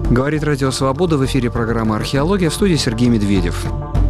Говорит Радио Свобода, в эфире программа «Археология», в студии Сергей Медведев.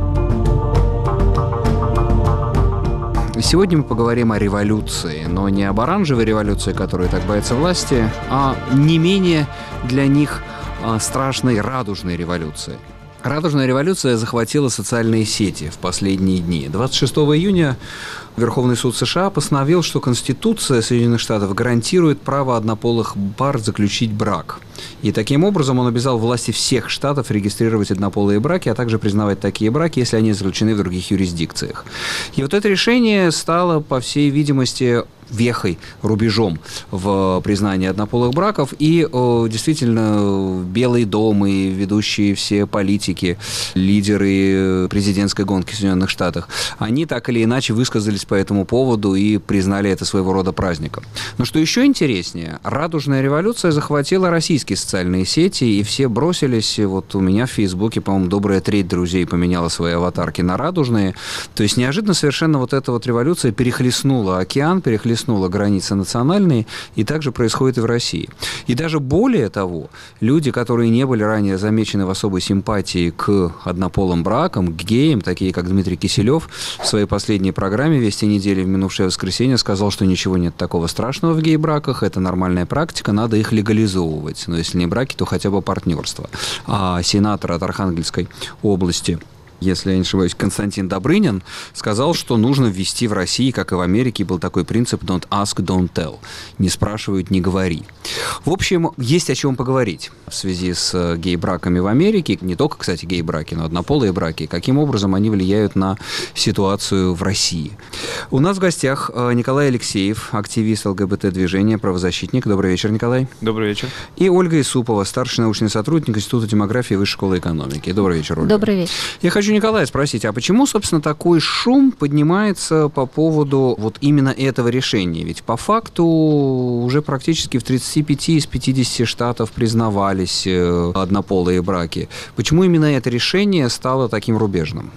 Сегодня мы поговорим о революции, но не об оранжевой революции, которая так боится власти, а не менее для них страшной радужной революции. Радужная революция захватила социальные сети в последние дни. 26 июня Верховный суд США постановил, что Конституция Соединенных Штатов гарантирует право однополых пар заключить брак. И таким образом он обязал власти всех штатов регистрировать однополые браки, а также признавать такие браки, если они заключены в других юрисдикциях. И вот это решение стало, по всей видимости, вехой, рубежом в признании однополых браков. И действительно, Белый дом и ведущие все политики, лидеры президентской гонки в Соединенных Штатах, они так или иначе высказались по этому поводу и признали это своего рода праздником. Но что еще интереснее, радужная революция захватила российские социальные сети, и все бросились. Вот у меня в Фейсбуке, по-моему, добрая треть друзей поменяла свои аватарки на радужные. То есть неожиданно совершенно вот эта вот революция перехлестнула океан, перехлестнула границы национальные, и так же происходит и в России. И даже более того, люди, которые не были ранее замечены в особой симпатии к однополым бракам, к геям, такие как Дмитрий Киселев, в своей последней программе «Вести недели» в минувшее воскресенье сказал, что ничего нет такого страшного в гей-браках, это нормальная практика, надо их легализовывать. Но если не браки, то хотя бы партнерство. А сенатор от Архангельской области, если я не ошибаюсь, Константин Добрынин, сказал, что нужно ввести в России, как и в Америке, был такой принцип «don't ask, don't tell». Не спрашивают, не говори. В общем, есть о чем поговорить в связи с гей-браками в Америке. Не только, кстати, гей-браки, но однополые браки. Каким образом они влияют на ситуацию в России. У нас в гостях Николай Алексеев, активист ЛГБТ-движения, правозащитник. Добрый вечер, Николай. Добрый вечер. И Ольга Исупова, старший научный сотрудник Института демографии Высшей школы экономики. Добрый вечер, Ольга. Добрый вечер. Я хочу Николая спросить, а почему, собственно, такой шум поднимается по поводу вот именно этого решения? Ведь по факту уже практически в 35 из 50 штатов признавались однополые браки. Почему именно это решение стало таким рубежным?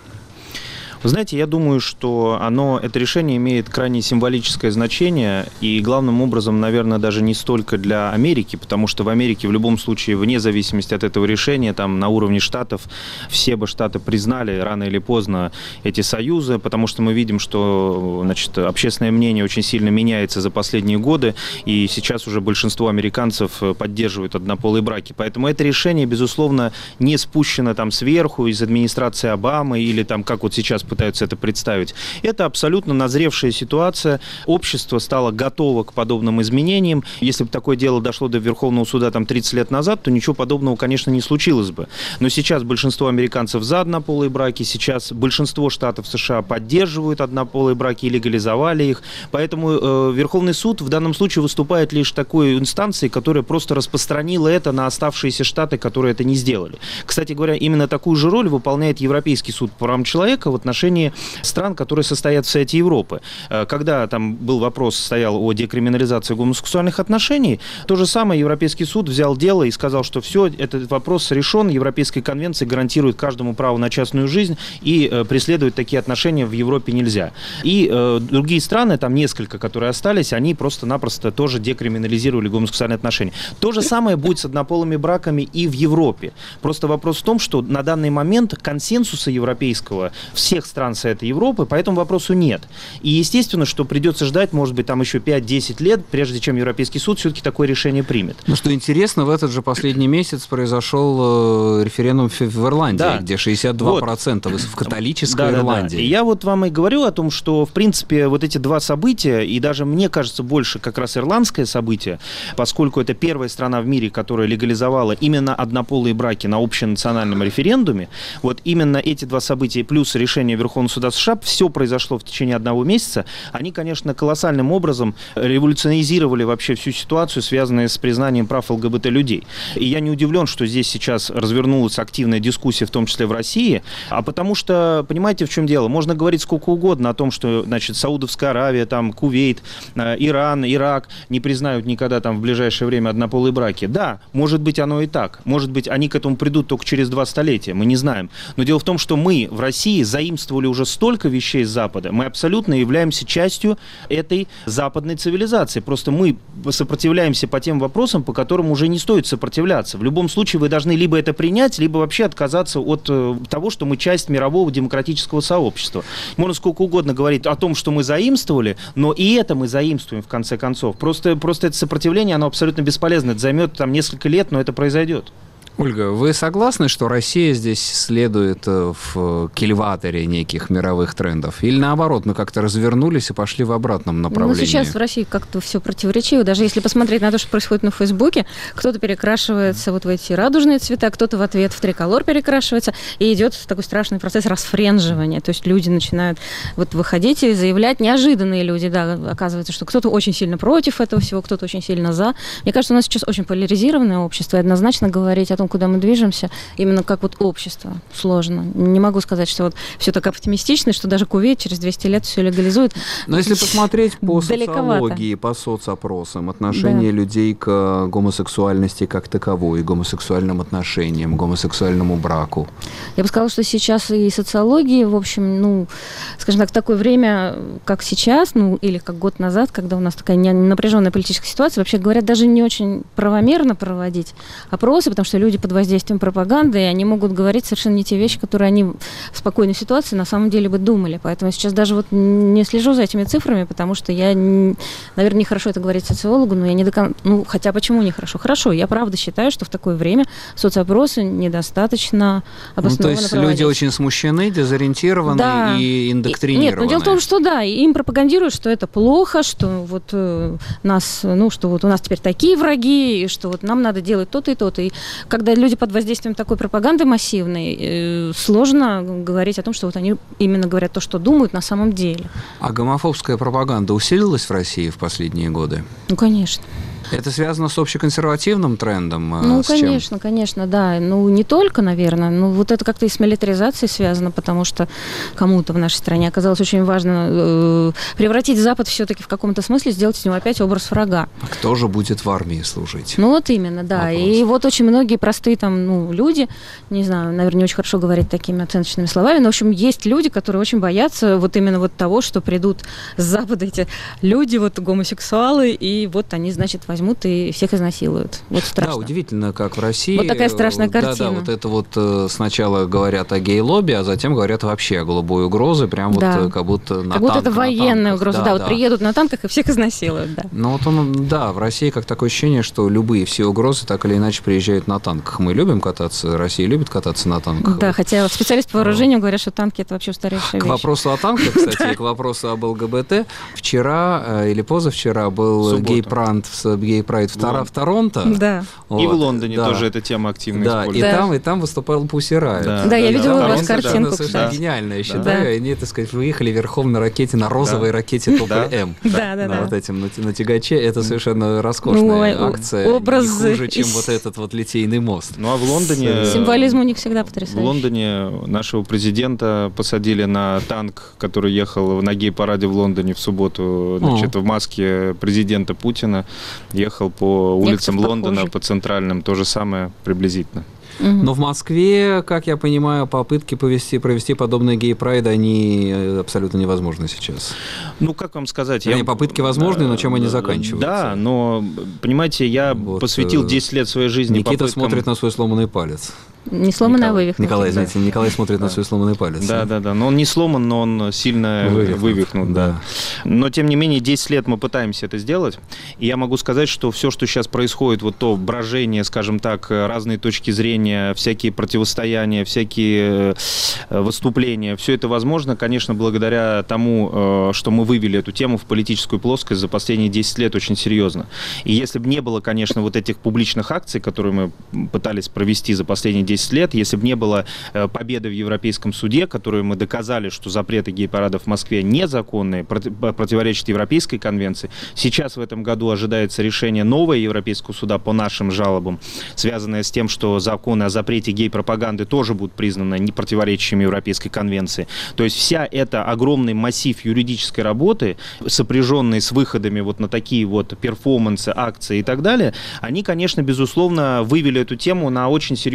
Вы знаете, я думаю, что это решение имеет крайне символическое значение, и главным образом, наверное, даже не столько для Америки, потому что в Америке в любом случае, вне зависимости от этого решения, там на уровне штатов, все бы штаты признали рано или поздно эти союзы, потому что мы видим, что, значит, общественное мнение очень сильно меняется за последние годы, и сейчас уже большинство американцев поддерживают однополые браки. Поэтому это решение, безусловно, не спущено там сверху из администрации Обамы или там, как вот сейчас пытаются это представить. Это абсолютно назревшая ситуация. Общество стало готово к подобным изменениям. Если бы такое дело дошло до Верховного суда там 30 лет назад, то ничего подобного, конечно, не случилось бы. Но сейчас большинство американцев за однополые браки, сейчас большинство штатов США поддерживают однополые браки и легализовали их. Поэтому Верховный суд в данном случае выступает лишь такой инстанцией, которая просто распространила это на оставшиеся штаты, которые это не сделали. Кстати говоря, именно такую же роль выполняет Европейский суд по правам человека в отношении стран, которые состоят в Совете Европы. Когда там был вопрос, стоял о декриминализации гомосексуальных отношений, то же самое Европейский суд взял дело и сказал, что все, этот вопрос решен, Европейская конвенция гарантирует каждому право на частную жизнь, и преследовать такие отношения в Европе нельзя. И другие страны, там несколько, которые остались, они просто-напросто тоже декриминализировали гомосексуальные отношения. То же самое будет с однополыми браками и в Европе. Просто вопрос в том, что на данный момент консенсуса европейского всех стран Совета Европы по этому вопросу нет. И естественно, что придется ждать, может быть, там еще 5-10 лет, прежде чем Европейский суд все-таки такое решение примет. Ну, что интересно, в этот же последний месяц произошел референдум в Ирландии, да, где 62% вот. В католической Ирландии. Да. И я вот вам и говорю о том, что, в принципе, вот эти два события, и даже, мне кажется, больше как раз ирландское событие, поскольку это первая страна в мире, которая легализовала именно однополые браки на общенациональном референдуме, вот именно эти два события плюс решение Верховного суда США, все произошло в течение одного месяца, они, конечно, колоссальным образом революционизировали вообще всю ситуацию, связанную с признанием прав ЛГБТ-людей. И я не удивлен, что здесь сейчас развернулась активная дискуссия, в том числе в России, а потому что, понимаете, в чем дело? Можно говорить сколько угодно о том, что, значит, Саудовская Аравия, там, Кувейт, Иран, Ирак не признают никогда там в ближайшее время однополые браки. Да, может быть, оно и так. Может быть, они к этому придут только через 2 столетия, мы не знаем. Но дело в том, что мы в России заимствуем заимствовали уже столько вещей с Запада, мы абсолютно являемся частью этой западной цивилизации. Просто мы сопротивляемся по тем вопросам, по которым уже не стоит сопротивляться. В любом случае вы должны либо это принять, либо вообще отказаться от того, что мы часть мирового демократического сообщества. Можно сколько угодно говорить о том, что мы заимствовали, но и это мы заимствуем в конце концов. Просто это сопротивление, оно абсолютно бесполезно. Это займет там несколько лет, но это произойдет. Ольга, вы согласны, что Россия здесь следует в кильваторе неких мировых трендов? Или наоборот, мы как-то развернулись и пошли в обратном направлении? Ну, сейчас в России как-то все противоречиво. Даже если посмотреть на то, что происходит на Фейсбуке, кто-то перекрашивается вот в эти радужные цвета, кто-то в ответ в триколор перекрашивается, и идет такой страшный процесс расфренживания. То есть люди начинают вот выходить и заявлять, неожиданные люди, да, оказывается, что кто-то очень сильно против этого всего, кто-то очень сильно за. Мне кажется, у нас сейчас очень поляризированное общество, и однозначно говорить о том, куда мы движемся, именно как вот общество, сложно. Не могу сказать, что вот все так оптимистично, что даже Кувейт через 200 лет все легализует. Но если посмотреть по социологии, по соцопросам, отношение людей к гомосексуальности как таковой, гомосексуальным отношениям, гомосексуальному браку. Я бы сказала, что сейчас и социологии, в общем, ну, скажем так, в такое время, как сейчас, ну, или как год назад, когда у нас такая напряженная политическая ситуация, вообще говорят, даже не очень правомерно проводить опросы, потому что люди под воздействием пропаганды, и они могут говорить совершенно не те вещи, которые они в спокойной ситуации на самом деле бы думали. Поэтому я сейчас даже вот не слежу за этими цифрами, потому что я, наверное, нехорошо это говорить социологу, но я не до конца... Ну, хотя почему нехорошо? Хорошо, я правда считаю, что в такое время соцопросы недостаточно обоснованно то есть проводить. люди очень смущены, дезориентированы, да, и индоктринированы. Нет, но дело в том, что да, им пропагандируют, что это плохо, что вот нас, ну, что вот у нас теперь такие враги, и что вот нам надо делать то-то и то-то. И когда люди под воздействием такой пропаганды массивной, сложно говорить о том, что вот они именно говорят то, что думают на самом деле. А гомофобская пропаганда усилилась в России в последние годы? Ну, конечно. Это связано с общеконсервативным трендом? Ну, конечно, конечно, да. Ну, не только, наверное. Ну, вот это как-то и с милитаризацией связано, потому что кому-то в нашей стране оказалось очень важно превратить Запад все-таки в каком-то смысле, сделать из него опять образ врага. А кто же будет в армии служить? Ну, вот именно, да. Вопрос. И вот очень многие простые там, ну, люди, не знаю, наверное, не очень хорошо говорить такими оценочными словами, но, в общем, есть люди, которые очень боятся вот именно вот того, что придут с Запада эти люди, вот гомосексуалы, и вот они, значит, возьмут и всех изнасилуют. Вот страшно. Да, удивительно, как в России. Вот такая страшная картина. Да, вот это вот сначала говорят о гей-лобби, а затем говорят вообще о голубой угрозе, прям да. Вот как будто на танках. Как будто это военная угроза, да, вот приедут на танках и всех изнасилуют, да. Ну вот в России как такое ощущение, что любые все угрозы так или иначе приезжают на танках. Мы любим кататься, Россия любит кататься на танках. Да, хотя специалисты по вооружению говорят, что танки это вообще устаревшая вещь. К вопросу о танках, кстати, и к вопросу об ЛГБТ. Вчера или позавчера был гей-прайд в Торонто. Да. Вот. И в Лондоне тоже эта тема активно используется. И там выступал Пусси Райот. Да, я видела у вас картинку. Совершенно гениально, я считаю. И они, так сказать, выехали верхом на ракете, на розовой ракете Тополь-М. Да. Вот этим, на тягаче. Это совершенно роскошная акция. Образ не хуже, чем вот этот вот литейный мост. Ну, а в Лондоне... Символизм у них всегда потрясающий. В Лондоне нашего президента посадили на танк, который ехал на гей-параде в Лондоне в субботу, значит, в маске президента Путина. Ехал по улицам Лондона, по центральным, то же самое приблизительно. Но в Москве, как я понимаю, попытки провести подобные гей-прайды, они абсолютно невозможны сейчас. Ну, как вам сказать? Попытки возможны, но чем они заканчиваются? Да, но, понимаете, я посвятил 10 лет своей жизни Никита смотрит на свой сломанный палец. Не сломанный, а вывихнутый. Николай, знаете, Николай смотрит на свой сломанный палец. Да. Но он не сломан, но он сильно вывихнут. Да. Но, тем не менее, 10 лет мы пытаемся это сделать. И я могу сказать, что все, что сейчас происходит, вот то брожение, скажем так, разные точки зрения, всякие противостояния, всякие выступления, все это возможно, конечно, благодаря тому, что мы вывели эту тему в политическую плоскость за последние 10 лет очень серьезно. И если бы не было, конечно, вот этих публичных акций, которые мы пытались провести за последние 10 лет, если бы не было победы в Европейском суде, которую мы доказали, что запреты гей-парадов в Москве незаконные, противоречат Европейской конвенции, сейчас в этом году ожидается решение нового Европейского суда по нашим жалобам, связанное с тем, что законы о запрете гей-пропаганды тоже будут признаны не противоречащими Европейской конвенции. То есть вся эта огромный массив юридической работы, сопряженные с выходами вот на такие вот перформансы, акции и так далее, они, конечно, безусловно, вывели эту тему на очень серьезный уровень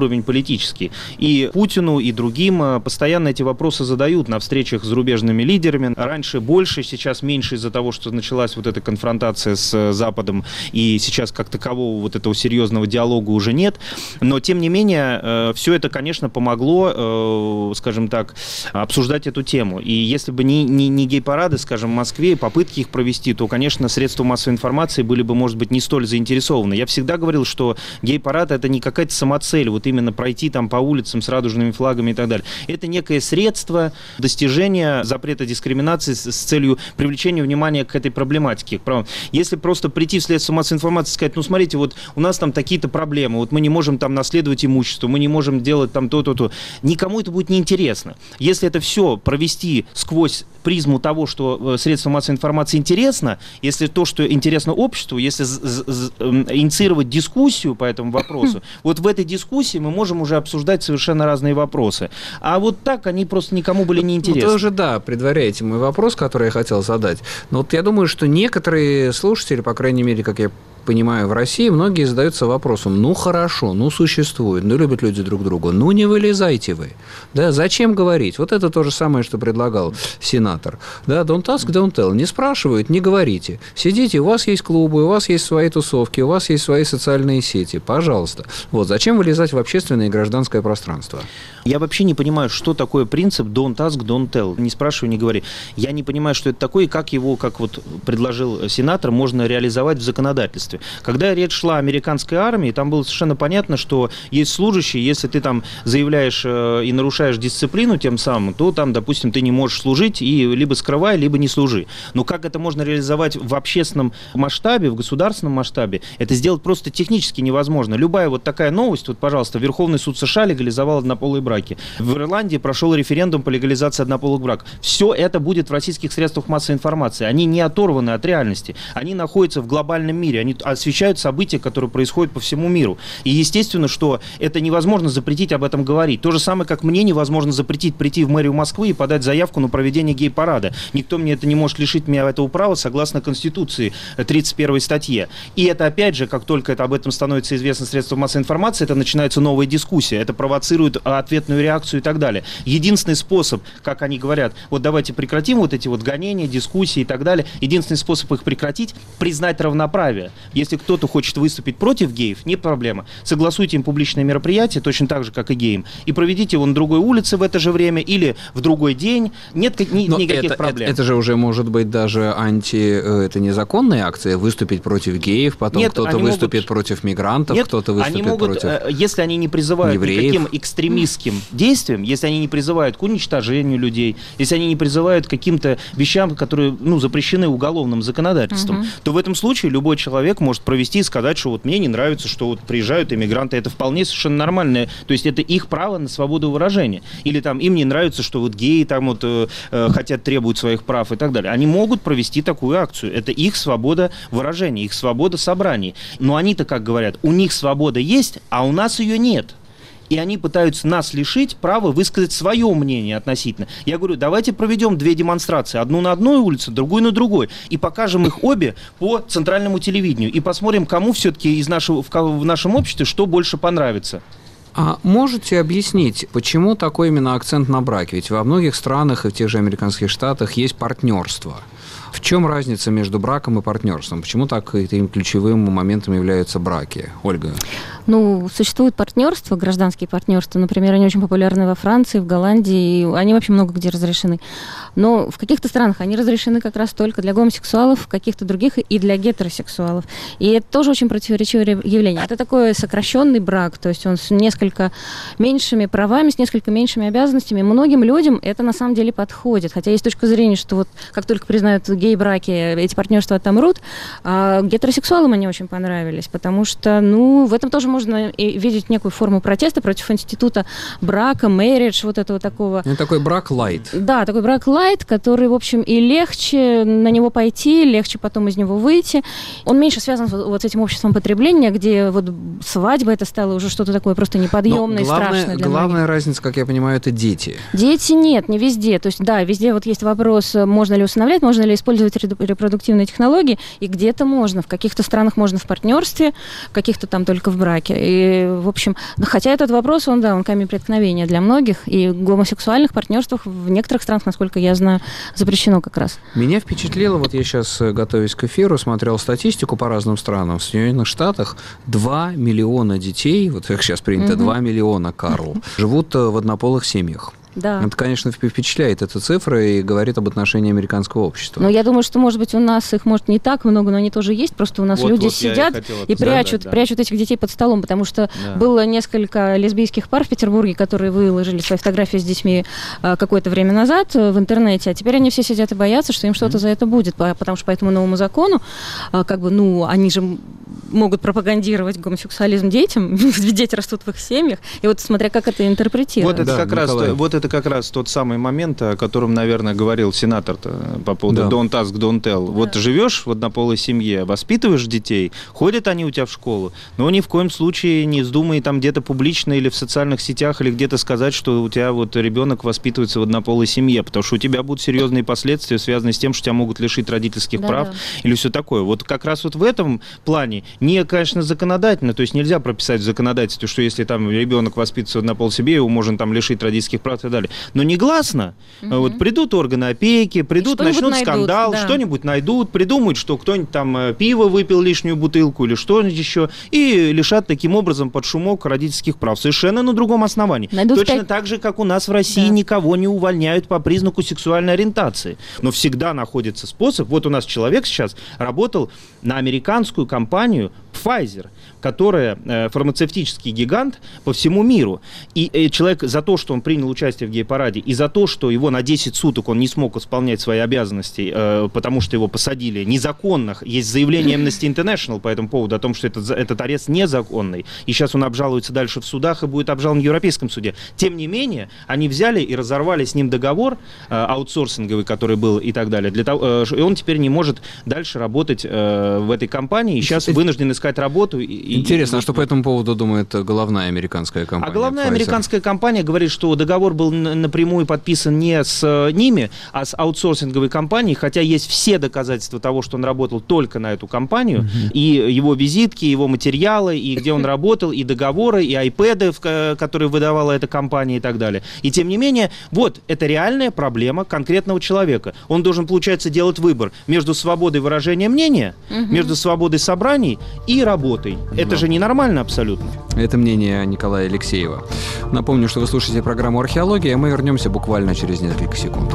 уровень политический. И Путину, и другим постоянно эти вопросы задают на встречах с зарубежными лидерами. Раньше больше, сейчас меньше из-за того, что началась вот эта конфронтация с Западом, и сейчас как такового вот этого серьезного диалога уже нет. Но, тем не менее, все это, конечно, помогло, скажем так, обсуждать эту тему. И если бы не гей-парады, скажем, в Москве, попытки их провести, то, конечно, средства массовой информации были бы, может быть, не столь заинтересованы. Я всегда говорил, что гей-парад — это не какая-то самоцель, вот именно пройти там по улицам с радужными флагами и так далее. Это некое средство достижения запрета дискриминации с целью привлечения внимания к этой проблематике. Если просто прийти в средства массовой информации и сказать, ну, смотрите, вот у нас там такие-то проблемы, вот мы не можем там наследовать имущество, мы не можем делать там то-то, никому это будет неинтересно. Если это все провести сквозь призму того, что средства массовой информации интересно, если то, что интересно обществу, если инициировать дискуссию по этому вопросу, вот в этой дискуссии мы можем уже обсуждать совершенно разные вопросы. А вот так они просто никому были не интересны. Вы уже, да, предваряете мой вопрос, который я хотел задать. Но вот я думаю, что некоторые слушатели, по крайней мере, как я понимаю, в России многие задаются вопросом, ну хорошо, ну существует, ну любят люди друг друга, ну не вылезайте вы. Да, зачем говорить? Вот это то же самое, что предлагал сенатор. Да, don't ask, don't tell. Не спрашивают, не говорите. Сидите, у вас есть клубы, у вас есть свои тусовки, у вас есть свои социальные сети. Пожалуйста. Вот, зачем вылезать в общественное и гражданское пространство? Я вообще не понимаю, что такое принцип don't ask, don't tell. Не спрашивай, не говори. Я не понимаю, что это такое и как его, как вот предложил сенатор, можно реализовать в законодательстве. Когда речь шла о американской армии, там было совершенно понятно, что есть служащие, если ты там заявляешь и нарушаешь дисциплину тем самым, то там, допустим, ты не можешь служить и либо скрывай, либо не служи. Но как это можно реализовать в общественном масштабе, в государственном масштабе, это сделать просто технически невозможно. Любая вот такая новость, вот, пожалуйста, Верховный суд США легализовал однополые браки. В Ирландии прошел референдум по легализации однополых браков. Все это будет в российских средствах массовой информации. Они не оторваны от реальности. Они находятся в глобальном мире. Они освещают события, которые происходят по всему миру. И естественно, что это невозможно запретить об этом говорить. То же самое, как мне невозможно запретить прийти в мэрию Москвы и подать заявку на проведение гей-парада. Никто мне это не может лишить меня этого права согласно Конституции 31 статье. И это опять же, как только об этом становится известно средством массовой информации, это начинается новая дискуссия. Это провоцирует ответную реакцию и так далее. Единственный способ, как они говорят, вот давайте прекратим вот эти вот гонения, дискуссии и так далее. Единственный способ их прекратить — признать равноправие. Если кто-то хочет выступить против геев, не проблема. Согласуйте им публичное мероприятие, точно так же, как и геям, и проведите его на другой улице в это же время или в другой день. Нет никаких проблем. Это же уже может быть даже это незаконная акция, выступить против геев, потом кто-то выступит против мигрантов, кто-то выступит против если они не призывают евреев. никаким экстремистским действиям, если они не призывают к уничтожению людей, если они не призывают к каким-то вещам, которые запрещены уголовным законодательством, то в этом случае любой человек может провести и сказать, что вот мне не нравится, что вот приезжают иммигранты. Это вполне совершенно нормально. То есть это их право на свободу выражения. Или там им не нравится, что вот геи там вот хотят, требуют своих прав и так далее. Они могут провести такую акцию. Это их свобода выражения, их свобода собраний. Но они-то, как говорят, у них свобода есть, а у нас ее нет. И они пытаются нас лишить права высказать свое мнение относительно. Я говорю, давайте проведем 2 демонстрации. Одну на одной улице, другую на другой. И покажем их обе по центральному телевидению. И посмотрим, кому все-таки в нашем обществе что больше понравится. А можете объяснить, почему такой именно акцент на браке? Ведь во многих странах и в тех же американских штатах есть партнерство. В чем разница между браком и партнерством? Почему так этим ключевым моментом являются браки? Ольга? Существует партнерство, гражданские партнерства. Например, они очень популярны во Франции, в Голландии. Они вообще много где разрешены. Но в каких-то странах они разрешены как раз только для гомосексуалов, в каких-то других и для гетеросексуалов. И это тоже очень противоречивое явление. Это такой сокращенный брак, то есть он с несколько меньшими правами, с несколько меньшими обязанностями. Многим людям это на самом деле подходит. Хотя есть точка зрения, что вот как только признают гей-браки, эти партнерства отомрут, а гетеросексуалам они очень понравились, потому что, в этом тоже можно видеть некую форму протеста против института брака, marriage, вот этого такого. Это такой брак лайт. Да, такой брак лайт, который, в общем, и легче на него пойти, легче потом из него выйти. Он меньше связан вот с этим обществом потребления, где вот свадьба это стало уже что-то такое просто неподъемное и страшное для главная разница, как я понимаю, это дети. Дети нет, не везде. То есть, да, везде вот есть вопрос, можно ли усыновлять, можно ли начали использовать репродуктивные технологии, и где-то можно, в каких-то странах можно в партнерстве, в каких-то там только в браке. И, в общем, хотя этот вопрос, он камень преткновения для многих, и в гомосексуальных партнерствах в некоторых странах, насколько я знаю, запрещено как раз. Меня впечатлило, вот я сейчас, готовясь к эфиру, смотрел статистику по разным странам. В Соединенных Штатах 2 миллиона детей, вот как сейчас принято, 2 миллиона, Карл, живут в однополых семьях. Да. Это, конечно, впечатляет эта цифра и говорит об отношении американского общества. Но я думаю, что, может быть, у нас их, может, не так много, но они тоже есть. Просто у нас люди сидят и прячут этих детей под столом, потому что было несколько лесбийских пар в Петербурге, которые выложили свои фотографии с детьми какое-то время назад в интернете, а теперь они все сидят и боятся, что им что-то за это будет, потому что по этому новому закону, они же могут пропагандировать гомосексуализм детям, ведь дети растут в их семьях, и вот смотря как это интерпретировать. Вот это как раз тот самый момент, о котором, наверное, говорил сенатор-то по поводу don't ask, don't tell. Да. Вот живешь в однополой семье, воспитываешь детей, ходят они у тебя в школу, но ни в коем случае не вздумай там где-то публично или в социальных сетях или где-то сказать, что у тебя вот ребенок воспитывается в однополой семье, потому что у тебя будут серьезные последствия, связанные с тем, что тебя могут лишить родительских прав или все такое. Вот как раз вот в этом плане не, конечно, законодательно, то есть нельзя прописать в законодательстве, что если там ребенок воспитывается в однополой семье, его можно там лишить родительских прав и так далее. Но негласно вот придут органы опеки, начнут скандал, что-нибудь найдут, придумают, что кто-нибудь там пиво выпил лишнюю бутылку или что-нибудь еще, и лишат таким образом под шумок родительских прав. Совершенно на другом основании. Точно так же, как у нас в России никого не увольняют по признаку сексуальной ориентации. Но всегда находится способ. Вот у нас человек сейчас работал на американскую компанию Pfizer, которая фармацевтический гигант по всему миру. И человек за то, что он принял участие в гей-параде, и за то, что его на 10 суток он не смог исполнять свои обязанности, потому что его посадили незаконно. Есть заявление Amnesty International по этому поводу о том, что этот арест незаконный. И сейчас он обжалуется дальше в судах и будет обжалован в Европейском суде. Тем не менее, они взяли и разорвали с ним договор аутсорсинговый, который был и так далее. И он теперь не может дальше работать в этой компании. И сейчас вынужден искать работу. Интересно, а что по этому поводу думает головная американская компания? А головная американская компания говорит, что договор был напрямую подписан не с ними, а с аутсорсинговой компанией, хотя есть все доказательства того, что он работал только на эту компанию, и его визитки, его материалы, и где он работал, и договоры, и айпэды, которые выдавала эта компания и так далее. И тем не менее, вот, это реальная проблема конкретного человека. Он должен, получается, делать выбор между свободой выражения мнения, между свободой собраний и работой. Это же ненормально абсолютно. Это мнение Николая Алексеева. Напомню, что вы слушаете программу «Археология», а мы вернемся буквально через несколько секунд.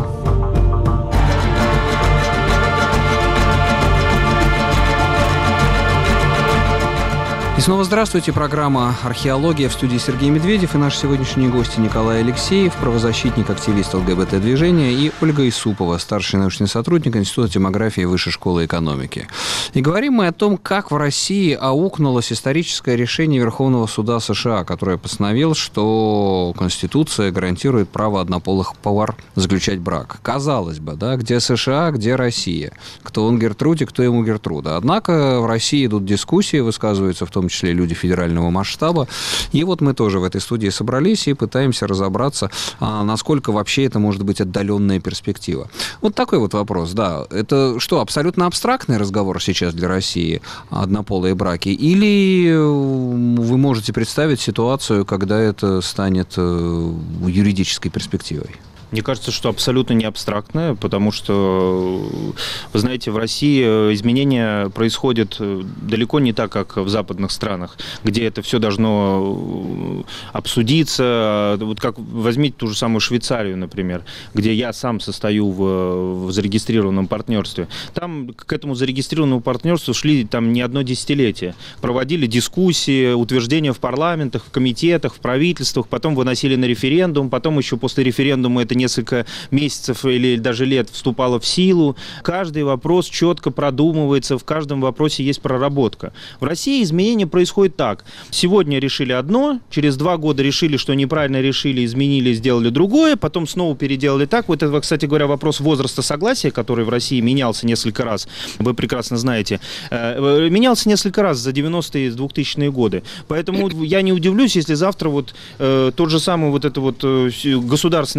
И снова здравствуйте. Программа «Археология», в студии Сергей Медведев и наши сегодняшние гости Николай Алексеев, правозащитник, активист ЛГБТ-движения, и Ольга Исупова, старший научный сотрудник Института демографии Высшей школы экономики. И говорим мы о том, как в России аукнулось историческое решение Верховного суда США, которое постановило, что Конституция гарантирует право однополых пар заключать брак. Казалось бы, да, где США, где Россия? Кто он Гертруде, кто ему Гертруда. Однако в России идут дискуссии, высказываются в том числе люди федерального масштаба. И вот мы тоже в этой студии собрались и пытаемся разобраться, насколько вообще это может быть отдаленная перспектива. Вот такой вот вопрос, да. Это что, абсолютно абстрактный разговор сейчас для России, однополые браки? Или вы можете представить ситуацию, когда это станет юридической перспективой? Мне кажется, что абсолютно не абстрактное, потому что, вы знаете, в России изменения происходят далеко не так, как в западных странах, где это все должно обсудиться. Вот как возьмите ту же самую Швейцарию, например, где я сам состою в зарегистрированном партнерстве. Там к этому зарегистрированному партнерству шли там не одно десятилетие. Проводили дискуссии, утверждения в парламентах, в комитетах, в правительствах, потом выносили на референдум, потом еще после референдума это несколько месяцев или даже лет вступало в силу. Каждый вопрос четко продумывается, в каждом вопросе есть проработка. В России изменения происходят так. Сегодня решили одно, через 2 года решили, что неправильно решили, изменили, сделали другое, потом снова переделали так. Вот это, кстати говоря, вопрос возраста согласия, который в России менялся несколько раз, вы прекрасно знаете, менялся несколько раз за 90-е и 2000-е годы. Поэтому я не удивлюсь, если завтра вот тот же самый вот это вот государственное телевидение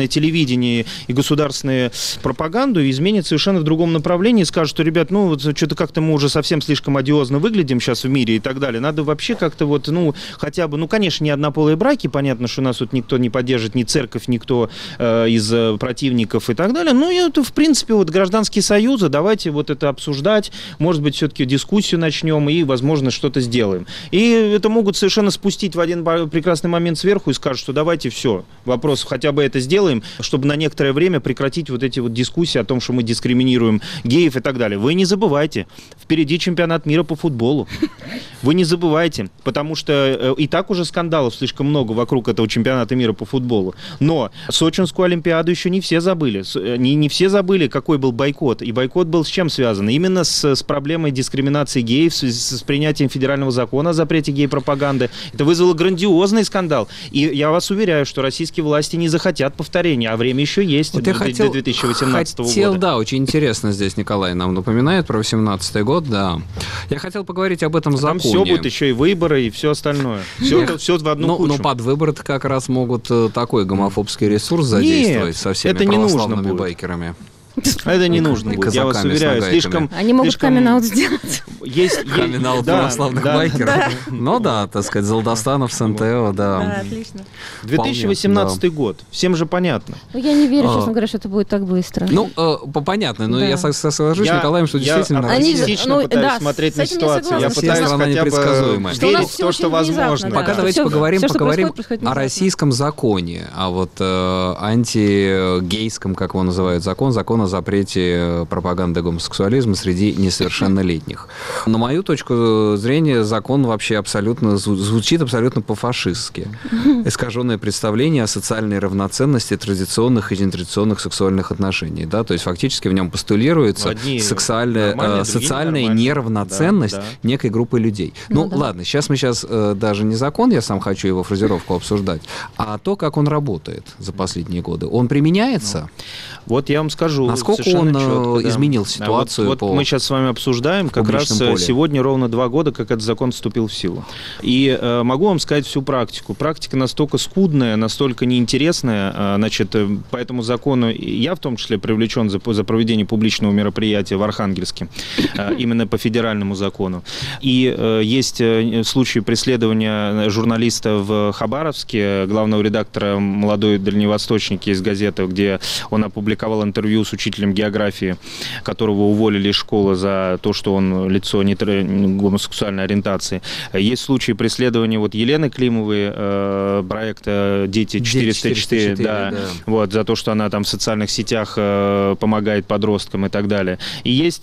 телевидение и государственную пропаганду и изменит совершенно в другом направлении, и скажут, что, ребят, ну, вот что-то как-то мы уже совсем слишком одиозно выглядим сейчас в мире и так далее. Надо вообще как-то вот, ну, хотя бы, ну, конечно, не однополые браки, понятно, что нас тут никто не поддержит, ни церковь, никто из противников и так далее. Ну, и это, в принципе, вот гражданские союзы, давайте вот это обсуждать, может быть, все-таки дискуссию начнем и, возможно, что-то сделаем. И это могут совершенно спустить в один прекрасный момент сверху и скажут, что давайте все, вопрос, хотя бы это сделаем, чтобы на некоторое время прекратить вот эти вот дискуссии о том, что мы дискриминируем геев и так далее. Вы не забывайте, впереди чемпионат мира по футболу. Вы не забывайте, потому что и так уже скандалов слишком много вокруг этого чемпионата мира по футболу. Но Сочинскую Олимпиаду еще не все забыли. Не все забыли, какой был бойкот. И бойкот был с чем связан? Именно с проблемой дискриминации геев, с принятием федерального закона о запрете гей-пропаганды. Это вызвало грандиозный скандал. И я вас уверяю, что российские власти не захотят повторения, а время еще есть вот до 2018 года. Да, очень интересно здесь Николай нам напоминает про 2018 год, да. Я хотел поговорить об этом законе. Там все будет, еще и выборы, и все остальное. Все в одну кучу. Но под выборы-то как раз могут такой гомофобский ресурс задействовать со всеми православными байкерами. Это не нужно будет, я вас уверяю. Они могут камин-аут сделать. Камин-аут православных байкеров. Ну да, так сказать, Золдостанов, Сантео, да. Да, отлично. 2018 год, всем же понятно. Ну, я не верю, честно говоря, что это будет так быстро. Ну, понятно, но я соглашусь с Николаем, что действительно... Я оптимистично пытаюсь смотреть на ситуацию. Я пытаюсь хотя бы верить в то, что возможно. Пока давайте поговорим о российском законе, о вот антигейском, как его называют, закон о запрете пропаганды гомосексуализма среди несовершеннолетних. На мою точку зрения, закон вообще абсолютно звучит абсолютно по-фашистски. Искаженное представление о социальной равноценности традиционных и нетрадиционных сексуальных отношений. Да? То есть фактически в нем постулируется социальная неравноценность некой группы людей. Ладно, сейчас мы даже не закон, я сам хочу его фразировку обсуждать, а то, как он работает за последние годы. Он применяется? Вот я вам скажу. Насколько он изменил ситуацию? Вот мы сейчас с вами обсуждаем, как раз сегодня ровно 2 года, как этот закон вступил в силу. И могу вам сказать всю практику. Практика настолько скудная, настолько неинтересная, значит, по этому закону я в том числе привлечен за проведение публичного мероприятия в Архангельске, именно по федеральному закону. И есть случаи преследования журналиста в Хабаровске, главного редактора «Молодой дальневосточники» из газеты, где он опубликовал интервью с учителем географии, которого уволили из школы за то, что он лицо гомосексуальной ориентации. Есть случаи преследования вот Елены Климовой, проекта «Дети 404», да, вот, за то, что она там в социальных сетях помогает подросткам и так далее. И есть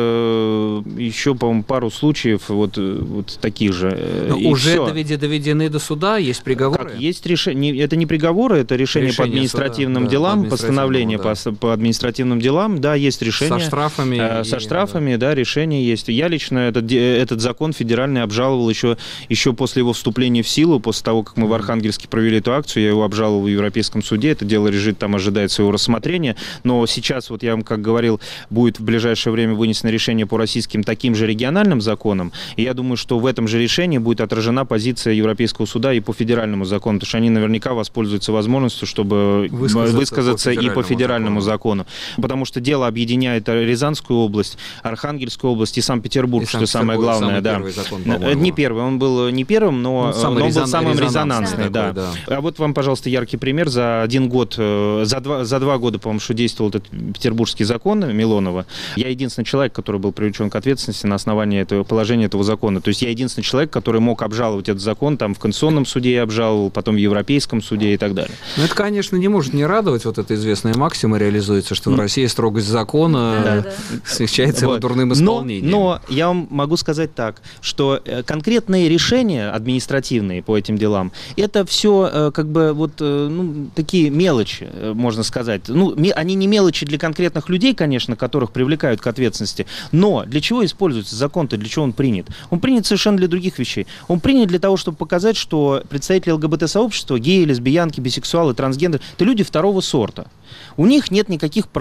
еще, по-моему, пару случаев вот таких же. Уже доведены до суда, есть приговоры? Есть решение, это не приговоры, это решение по административным делам, постановление по административным делам, да, есть решение. Со штрафами, да, решение есть. Я лично этот закон федеральный обжаловал еще после его вступления в силу, после того, как мы в Архангельске провели эту акцию, я его обжаловал в Европейском суде, это дело лежит там, ожидает своего рассмотрения, но сейчас, вот я вам как говорил, будет в ближайшее время вынесено решение по российским таким же региональным законам, и я думаю, что в этом же решении будет отражена позиция Европейского суда и по федеральному закону, потому что они наверняка воспользуются возможностью, чтобы высказаться и по федеральному закону. Потому что дело объединяет Рязанскую область, Архангельскую область и Санкт-Петербург, что самое главное. Да. Не первый, он был не первым, но он был самым резонансным. Да. А вот вам, пожалуйста, яркий пример. За 1 год, за 2 года, по-моему, что действовал этот петербургский закон Милонова, я единственный человек, который был привлечен к ответственности на основании положения этого закона. То есть я единственный человек, который мог обжаловать этот закон, там в Конституционном суде я обжаловал, потом в Европейском суде и так далее. Но это, конечно, не может не радовать, вот эта известная максима реализуется, что в России строгость закона смягчается его дурным исполнением. Но я вам могу сказать так, что конкретные решения административные по этим делам, это все как бы вот такие мелочи, можно сказать. Они не мелочи для конкретных людей, конечно, которых привлекают к ответственности, но для чего используется закон-то, для чего он принят? Он принят совершенно для других вещей. Он принят для того, чтобы показать, что представители ЛГБТ-сообщества, геи, лесбиянки, бисексуалы, трансгендеры, это люди второго сорта. У них нет никаких прав.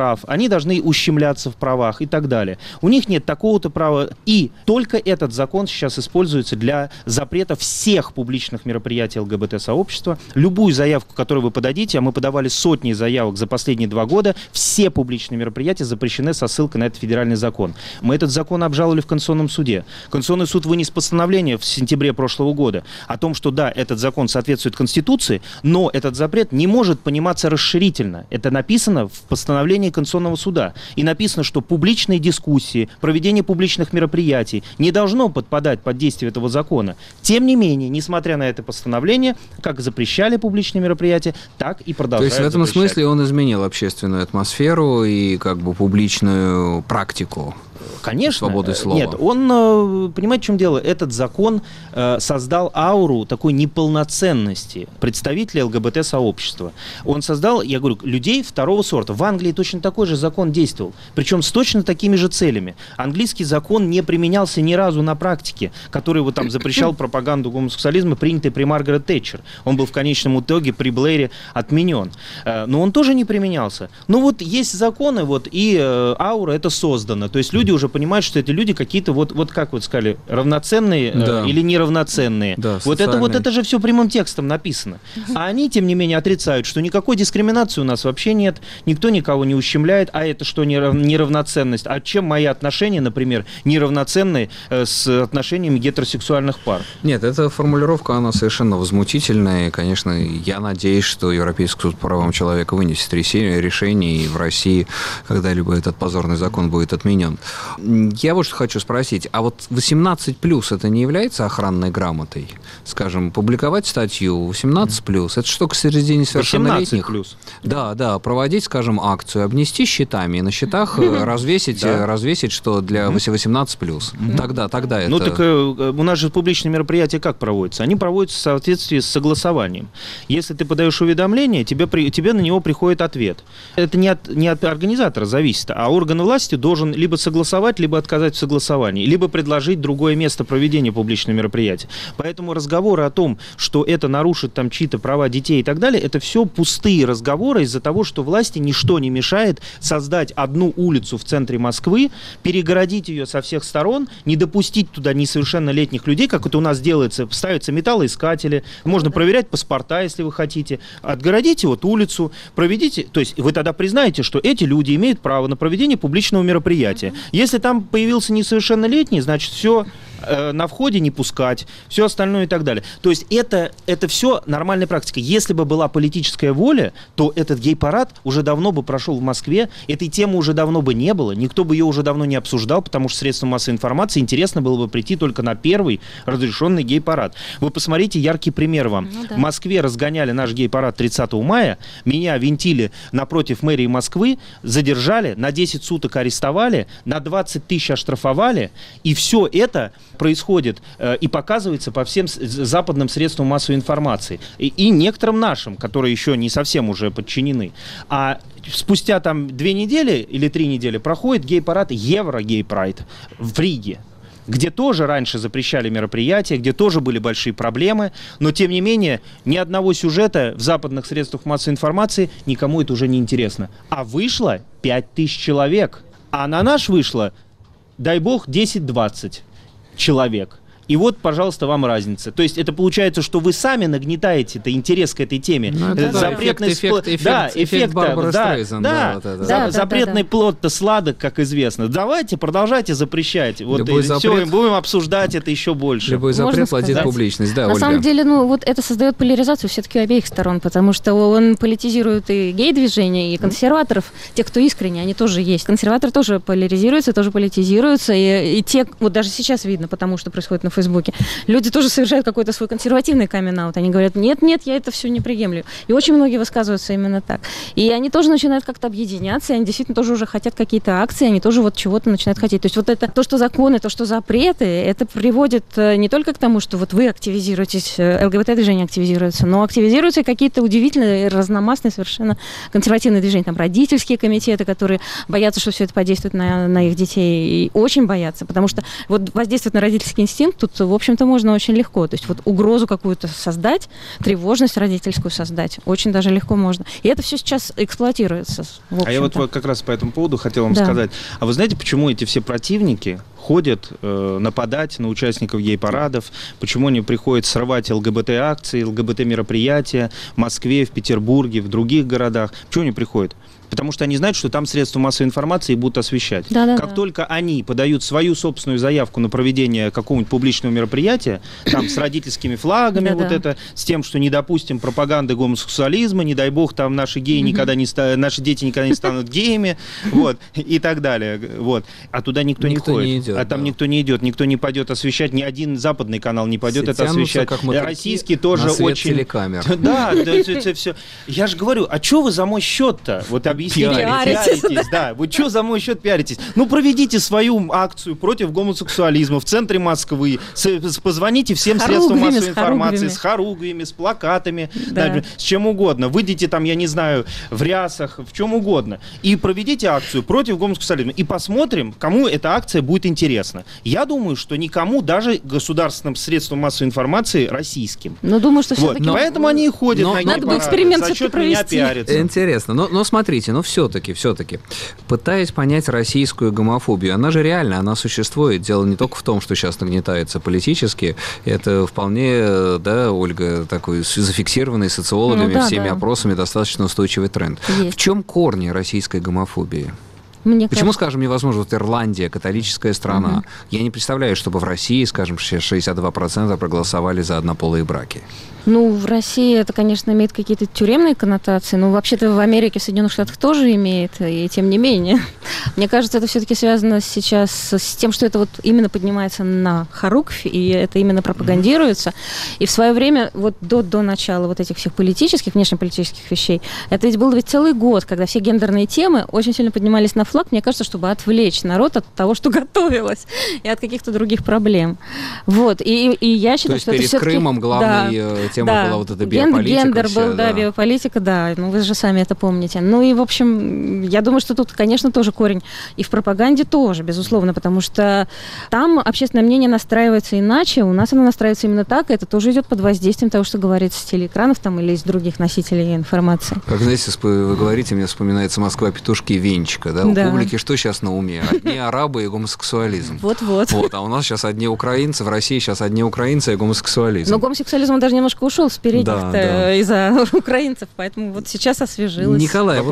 прав, они должны ущемляться в правах и так далее. У них нет такого-то права. И только этот закон сейчас используется для запрета всех публичных мероприятий ЛГБТ-сообщества. Любую заявку, которую вы подадите, а мы подавали сотни заявок за последние 2 года, все публичные мероприятия запрещены со ссылкой на этот федеральный закон. Мы этот закон обжаловали в Конституционном суде. Конституционный суд вынес постановление в сентябре прошлого года о том, что да, этот закон соответствует Конституции, но этот запрет не может пониматься расширительно. Это написано в постановлении Конституционного суда. И написано, что публичные дискуссии, проведение публичных мероприятий не должно подпадать под действие этого закона. Тем не менее, несмотря на это постановление, как запрещали публичные мероприятия, так и продолжают запрещать. То есть в этом запрещать. смысле он изменил общественную атмосферу и как бы публичную практику? Конечно. Свободы слова. Нет, он, понимаете, в чем дело? Этот закон создал ауру такой неполноценности представителей ЛГБТ-сообщества. Он создал, я говорю, людей второго сорта. В Англии точно такой же закон действовал, причем с точно такими же целями. Английский закон не применялся ни разу на практике, который вот там запрещал пропаганду гомосексуализма, принятый при Маргарет Тэтчер. Он был в конечном итоге при Блэре отменен. Но он тоже не применялся. Ну вот есть законы, вот, и аура это создана. То есть люди уже понимают, что это люди какие-то, вот как вы сказали, равноценные или неравноценные. Да, вот это же все прямым текстом написано. А они, тем не менее, отрицают, что никакой дискриминации у нас вообще нет, никто никого не ущемляет, а это что, неравноценность? А чем мои отношения, например, неравноценны с отношениями гетеросексуальных пар? Нет, эта формулировка, она совершенно возмутительная. И, конечно, я надеюсь, что Европейский суд по правам человека вынесет решение, и в России когда-либо этот позорный закон будет отменен. Я вот что хочу спросить, а вот 18+, это не является охранной грамотой? Скажем, публиковать статью 18+, это что, к середине совершеннолетних? 18+. Да, проводить, скажем, акцию, обнести счетами, и на счетах развесить, что для 18+. Тогда это... Ну так у нас же публичные мероприятия как проводятся? Они проводятся в соответствии с согласованием. Если ты подаешь уведомление, тебе на него приходит ответ. Это не от организатора зависит, а орган власти должен либо согласовать, либо отказать в согласовании, либо предложить другое место проведения публичного мероприятия. Поэтому разговоры о том, что это нарушит там чьи-то права детей и так далее, это все пустые разговоры из-за того, что власти ничто не мешает создать одну улицу в центре Москвы, перегородить ее со всех сторон, не допустить туда несовершеннолетних людей, как это у нас делается, ставятся металлоискатели, можно проверять паспорта, если вы хотите, отгородите вот улицу, проведите, то есть вы тогда признаете, что эти люди имеют право на проведение публичного мероприятия. Если там появился несовершеннолетний, значит, все на входе не пускать, все остальное и так далее. То есть это все нормальная практика. Если бы была политическая воля, то этот гей-парад уже давно бы прошел в Москве, этой темы уже давно бы не было, никто бы ее уже давно не обсуждал, потому что средствам массовой информации интересно было бы прийти только на первый разрешенный гей-парад. Вы посмотрите, яркий пример вам. В Москве разгоняли наш гей-парад 30 мая, меня винтили напротив мэрии Москвы, задержали, на 10 суток арестовали, на 20 тысяч оштрафовали, и все это происходит и показывается по всем западным средствам массовой информации. И некоторым нашим, которые еще не совсем уже подчинены. А спустя там 2 недели или 3 недели проходит гей-парад Евро-гей-прайд в Риге, где тоже раньше запрещали мероприятия, где тоже были большие проблемы, но, тем не менее, ни одного сюжета в западных средствах массовой информации никому это уже не интересно. А вышло 5000 человек, а на наш вышло, дай бог, 10-20 человек. И вот, пожалуйста, вам разница. То есть это получается, что вы сами нагнетаете интерес к этой теме. Запретный эффект Барбары Стрейзанд. Запретный плод-то сладок, как известно. Давайте запрещать. Вот и все, будем обсуждать это еще больше. Любой запрет плодит публичность. Да, на самом деле, вот это создает поляризацию все-таки у обеих сторон, потому что он политизирует и гей-движение, и консерваторов. Те, кто искренне, они тоже есть. Консерваторы тоже поляризируются, тоже политизируются. И те, вот даже сейчас видно, потому что происходит на Фейсбуке, люди тоже совершают какой-то свой консервативный камин-аут. Они говорят, нет, я это все не приемлю. И очень многие высказываются именно так. И они тоже начинают как-то объединяться, и они действительно тоже уже хотят какие-то акции, они тоже вот чего-то начинают хотеть. То есть вот это то, что законы, то, что запреты, это приводит не только к тому, что вот вы активизируетесь, ЛГБТ-движение активизируется, но активизируются какие-то удивительные, разномастные совершенно консервативные движения. Там родительские комитеты, которые боятся, что все это подействует на их детей, и очень боятся, потому что вот воздействует на родительский инстинкт, тут тут, в общем-то, можно очень легко. То есть вот угрозу какую-то создать, тревожность родительскую создать, очень даже легко можно. И это все сейчас эксплуатируется, в общем-то. А я вот как раз по этому поводу хотел вам сказать. А вы знаете, почему эти все противники ходят нападать на участников гей-парадов, почему они приходят срывать ЛГБТ-акции, ЛГБТ-мероприятия в Москве, в Петербурге, в других городах? Почему они приходят? Потому что они знают, что там средства массовой информации будут освещать. Как только они подают свою собственную заявку на проведение какого-нибудь публичного мероприятия, там с родительскими флагами, вот это, с тем, что не допустим пропаганды гомосексуализма, не дай бог, там наши дети никогда не станут геями, вот, и так далее. Вот. А туда никто не ходит. Там никто не идет, никто не пойдет освещать, ни один западный канал не пойдет это освещать. Российский тоже очень... телекамер. Да, это все. Я же говорю, а что вы за мой счет-то? Вот пиаритесь, да. Вы что за мой счет пиаритесь? Ну, проведите свою акцию против гомосексуализма в центре Москвы. Позвоните всем средствам массовой информации, с хоругвями, с плакатами, с чем угодно. Выйдите там, я не знаю, в рясах, в чем угодно. И проведите акцию против гомосексуализма. И посмотрим, кому эта акция будет интересна. Я думаю, что никому, даже государственным средствам массовой информации российским. Но думаю, что все-таки... Поэтому они и ходят на надо бы эксперимент за счет меня пиариться. Интересно. Но смотрите, но все-таки, пытаясь понять российскую гомофобию, она же реально, она существует. Дело не только в том, что сейчас нагнетается политически, это вполне, да, Ольга, такой зафиксированный социологами, всеми опросами достаточно устойчивый тренд. Есть. В чем корни российской гомофобии? Почему, скажем, невозможно, вот Ирландия, католическая страна, я не представляю, чтобы в России, скажем, 62% проголосовали за однополые браки. Ну, в России это, конечно, имеет какие-то тюремные коннотации, но вообще-то в Америке, в Соединенных Штатах тоже имеет, и тем не менее. Мне кажется, это все-таки связано сейчас с тем, что это вот именно поднимается на хоругвь, и это именно пропагандируется. И в свое время, вот до начала вот этих всех политических, внешнеполитических вещей, это ведь был целый год, когда все гендерные темы очень сильно поднимались на флаг, мне кажется, чтобы отвлечь народ от того, что готовилось, и от каких-то других проблем. Вот, и я считаю, что это все-таки... То есть перед Крымом главный... Тема была вот эта биополитика. Гендер был, биополитика, ну вы же сами это помните. Ну и, в общем, я думаю, что тут, конечно, тоже корень и в пропаганде тоже, безусловно, потому что там общественное мнение настраивается иначе, у нас оно настраивается именно так, и это тоже идет под воздействием того, что говорится с телеэкранов там или из других носителей информации. Как, знаете, вы говорите, мне вспоминается Москва, петушки и венчика, да? У публики что сейчас на уме? Одни арабы и гомосексуализм. Вот-вот. А у нас сейчас одни украинцы, в России сейчас одни украинцы и гомосексуализм. Но гомосексуализм даже немножко ушел с передних из-за украинцев, поэтому вот сейчас освежилось. Николай,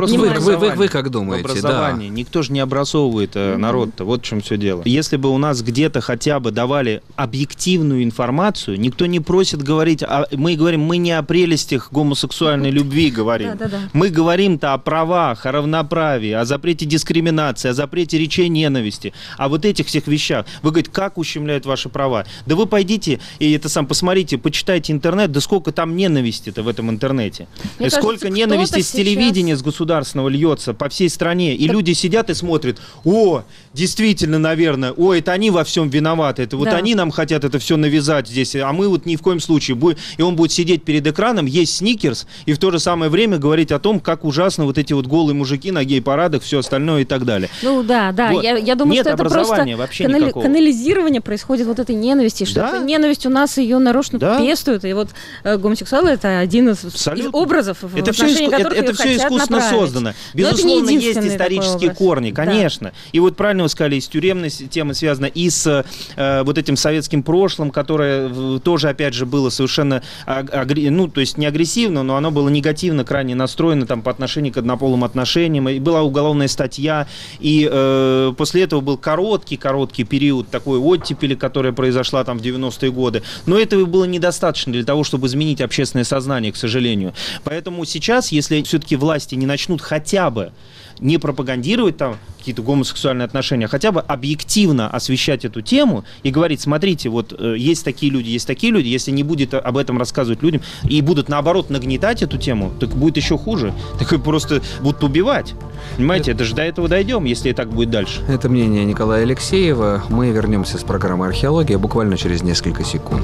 вы как думаете? В образовании. Никто же не образовывает народ-то, вот в чем все дело. Если бы у нас где-то хотя бы давали объективную информацию, никто не просит говорить, мы говорим, мы не о прелестях гомосексуальной любви говорим. Мы говорим-то о правах, о равноправии, о запрете дискриминации, о запрете речей ненависти, о вот этих всех вещах. Вы говорите, как ущемляют ваши права? Да вы пойдите и посмотрите, почитайте интернет, да сколько там ненависти-то в этом интернете. Мне сколько кажется, ненависти с телевидения, с государственного льется по всей стране. И люди сидят и смотрят, действительно, наверное, это они во всем виноваты. Это вот они нам хотят это все навязать здесь, а мы вот ни в коем случае. И он будет сидеть перед экраном, есть сникерс, и в то же самое время говорить о том, как ужасно вот эти вот голые мужики на гей-парадах, все остальное и так далее. Ну да, вот. Я думаю, нет что это просто канализирование происходит вот этой ненависти, что эта ненависть у нас ее нарочно пестуют, и вот гомосексуалы — это один из образов, в отношении которых это все искусственно создано. Безусловно, есть исторические корни, конечно. И вот правильно вы сказали, и с тюремной темой связано, и с вот этим советским прошлым, которое тоже, опять же, было совершенно, то есть не агрессивно, но оно было негативно, крайне настроено там по отношению к однополым отношениям. И была уголовная статья, и после этого был короткий период такой оттепели, которая произошла там в 90-е годы. Но этого было недостаточно для того, чтобы изменить общественное сознание, к сожалению. Поэтому сейчас, если все-таки власти не начнут хотя бы не пропагандировать там какие-то гомосексуальные отношения, а хотя бы объективно освещать эту тему и говорить, смотрите, вот есть такие люди, если не будет об этом рассказывать людям и будут, наоборот, нагнетать эту тему, так будет еще хуже. Так просто будут убивать. Понимаете, это же до этого дойдем, если и так будет дальше. Это мнение Николая Алексеева. Мы вернемся с программы «Археология» буквально через несколько секунд.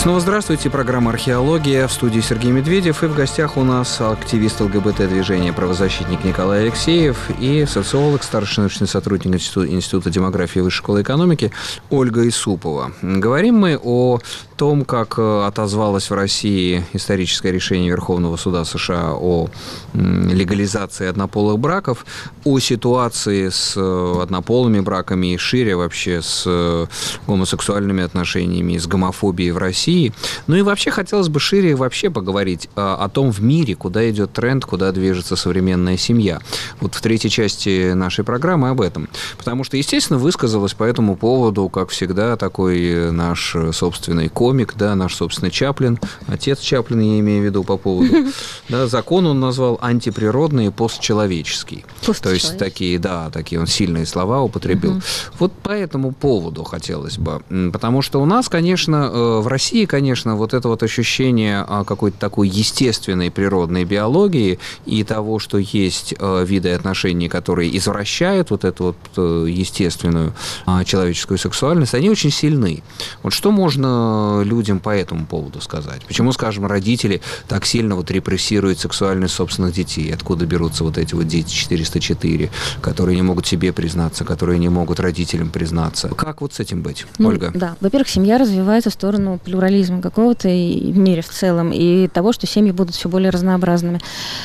Снова здравствуйте. Программа «Археология». В студии Сергей Медведев. И в гостях у нас активист ЛГБТ-движения, правозащитник Николай Алексеев и социолог, старший научный сотрудник Института демографии Высшей школы экономики Ольга Исупова. Говорим мы о том, как отозвалось в России историческое решение Верховного суда США о легализации однополых браков, о ситуации с однополыми браками и шире вообще с гомосексуальными отношениями, с гомофобией в России. Ну и вообще хотелось бы шире вообще поговорить о том в мире, куда идет тренд, куда движется современная семья. Вот в третьей части нашей программы об этом. Потому что, естественно, высказалась по этому поводу, как всегда, такой наш собственный комик, да, наш собственный Чаплин, отец Чаплина, я имею в виду по поводу, да, закон он назвал антиприродный и постчеловеческий. То есть такие он сильные слова употребил. Вот по этому поводу хотелось бы. Потому что у нас, конечно, в России, конечно, вот это вот ощущение какой-то такой естественной природной биологии и того, что есть виды отношений, которые извращают вот эту вот естественную человеческую сексуальность, они очень сильны. Вот что можно людям по этому поводу сказать? Почему, скажем, родители так сильно вот репрессируют сексуальность собственных детей? Откуда берутся вот эти вот дети 404, которые не могут себе признаться, которые не могут родителям признаться? Как вот с этим быть, Ольга? Да, во-первых, семья развивается в сторону плюрализма какого-то и в мире в целом, и того, что семьи будут все более разнообразными.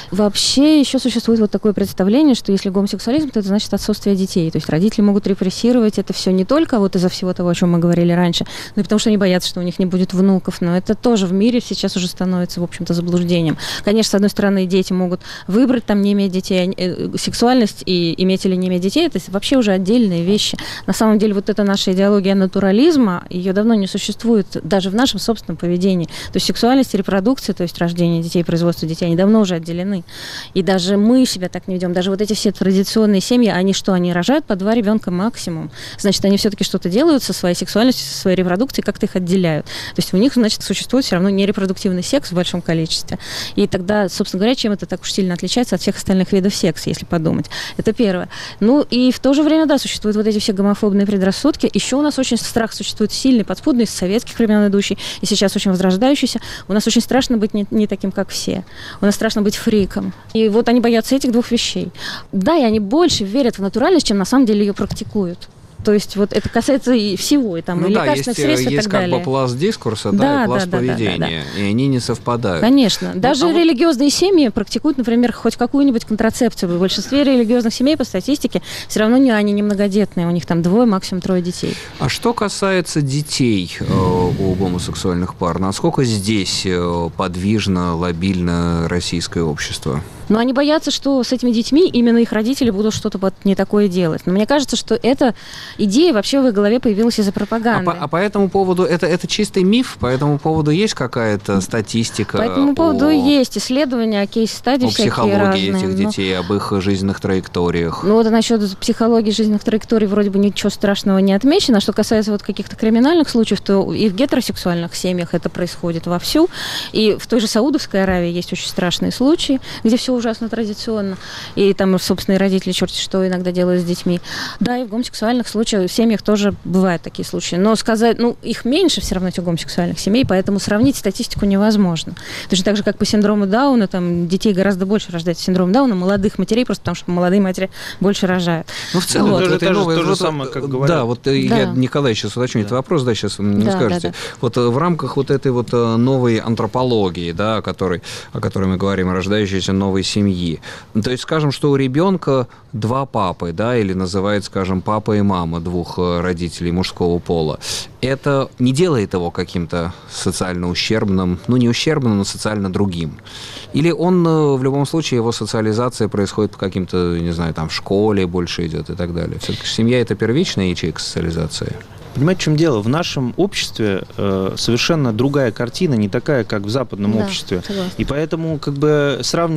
Вообще еще существует вот такое представление, что если гомосексуализм, то это значит отсутствие детей. То есть родители могут репрессировать это все не только вот из-за всего того, о чем мы говорили раньше, но и потому что они боятся, что у них не будет внуков. Но это тоже в мире сейчас уже становится, в общем-то, заблуждением. Конечно, с одной стороны, дети могут выбрать там не иметь детей, сексуальность и иметь или не иметь детей, это вообще уже отдельные вещи. На самом деле вот эта наша идеология натурализма, ее давно не существует даже в нашем собственном поведении. То есть сексуальность и репродукция, то есть рождение детей, производство детей, они давно уже отделены. И даже мы себя так не ведем. Даже вот эти все традиционные семьи, они что? Они рожают по 2 ребенка максимум. Значит, они все-таки что-то делают со своей сексуальностью, со своей репродукцией, как-то их отделяют. То есть у них, значит, существует все равно нерепродуктивный секс в большом количестве. И тогда, собственно говоря, чем это так уж сильно отличается от всех остальных видов секса, если подумать. Это первое. Ну и в то же время, да, существуют вот эти все гомофобные предрассудки. Еще у нас очень страх существует сильный, подспудный, с советских времен идущий, и сейчас очень возрождающийся. У нас очень страшно быть не таким, как все. У нас страшно быть фриком. И вот они боятся этих двух вещей. Да, и они больше верят в натуральность, чем на самом деле ее практикуют. То есть вот это касается и всего, и там, и лекарственных средств и так далее. Есть как бы пласт дискурса, да, и пласт поведения, и они не совпадают. Конечно. Даже религиозные семьи практикуют, например, хоть какую-нибудь контрацепцию. В большинстве религиозных семей, по статистике, все равно они не многодетные, у них там 2, максимум 3 детей. А что касается детей у гомосексуальных пар, насколько здесь подвижно, лобильно российское общество? Но они боятся, что с этими детьми именно их родители будут что-то вот не такое делать. Но мне кажется, что эта идея вообще в их голове появилась из-за пропаганды. А по этому поводу это чистый миф? По этому поводу есть какая-то статистика? По этому поводу есть исследования, кейс-стадии всякие разные. О психологии этих детей, об их жизненных траекториях. Ну, вот насчет психологии жизненных траекторий вроде бы ничего страшного не отмечено. А что касается вот каких-то криминальных случаев, то и в гетеросексуальных семьях это происходит вовсю. И в той же Саудовской Аравии есть очень страшные случаи, где все ужасно традиционно. И там, собственно, и родители черти что иногда делают с детьми. Да, и в гомосексуальных случаях, в семьях тоже бывают такие случаи. Но сказать, их меньше все равно, этих гомосексуальных семей, поэтому сравнить статистику невозможно. Точно так же, как по синдрому Дауна, там детей гораздо больше рождается синдром Дауна, молодых матерей, просто потому что молодые матери больше рожают. Ну, в целом, вот. Это то же самое, как говорят. Да, вот я, Николай, сейчас уточню этот вопрос, да, сейчас вы мне скажете. Вот в рамках вот этой вот новой антропологии, да, о которой мы говорим, рождающейся новой семьи. То есть, скажем, что у ребенка 2 папы, да, или называют, скажем, папа и мама 2 родителей мужского пола. Это не делает его каким-то социально ущербным, не ущербным, но социально другим. Или он, в любом случае, его социализация происходит по каким-то, не знаю, там в школе больше идет и так далее. Все-таки семья – это первичная ячейка социализации. Понимаете, в чем дело? В нашем обществе совершенно другая картина, не такая, как в западном обществе. Согласна. И поэтому сравнивать здесь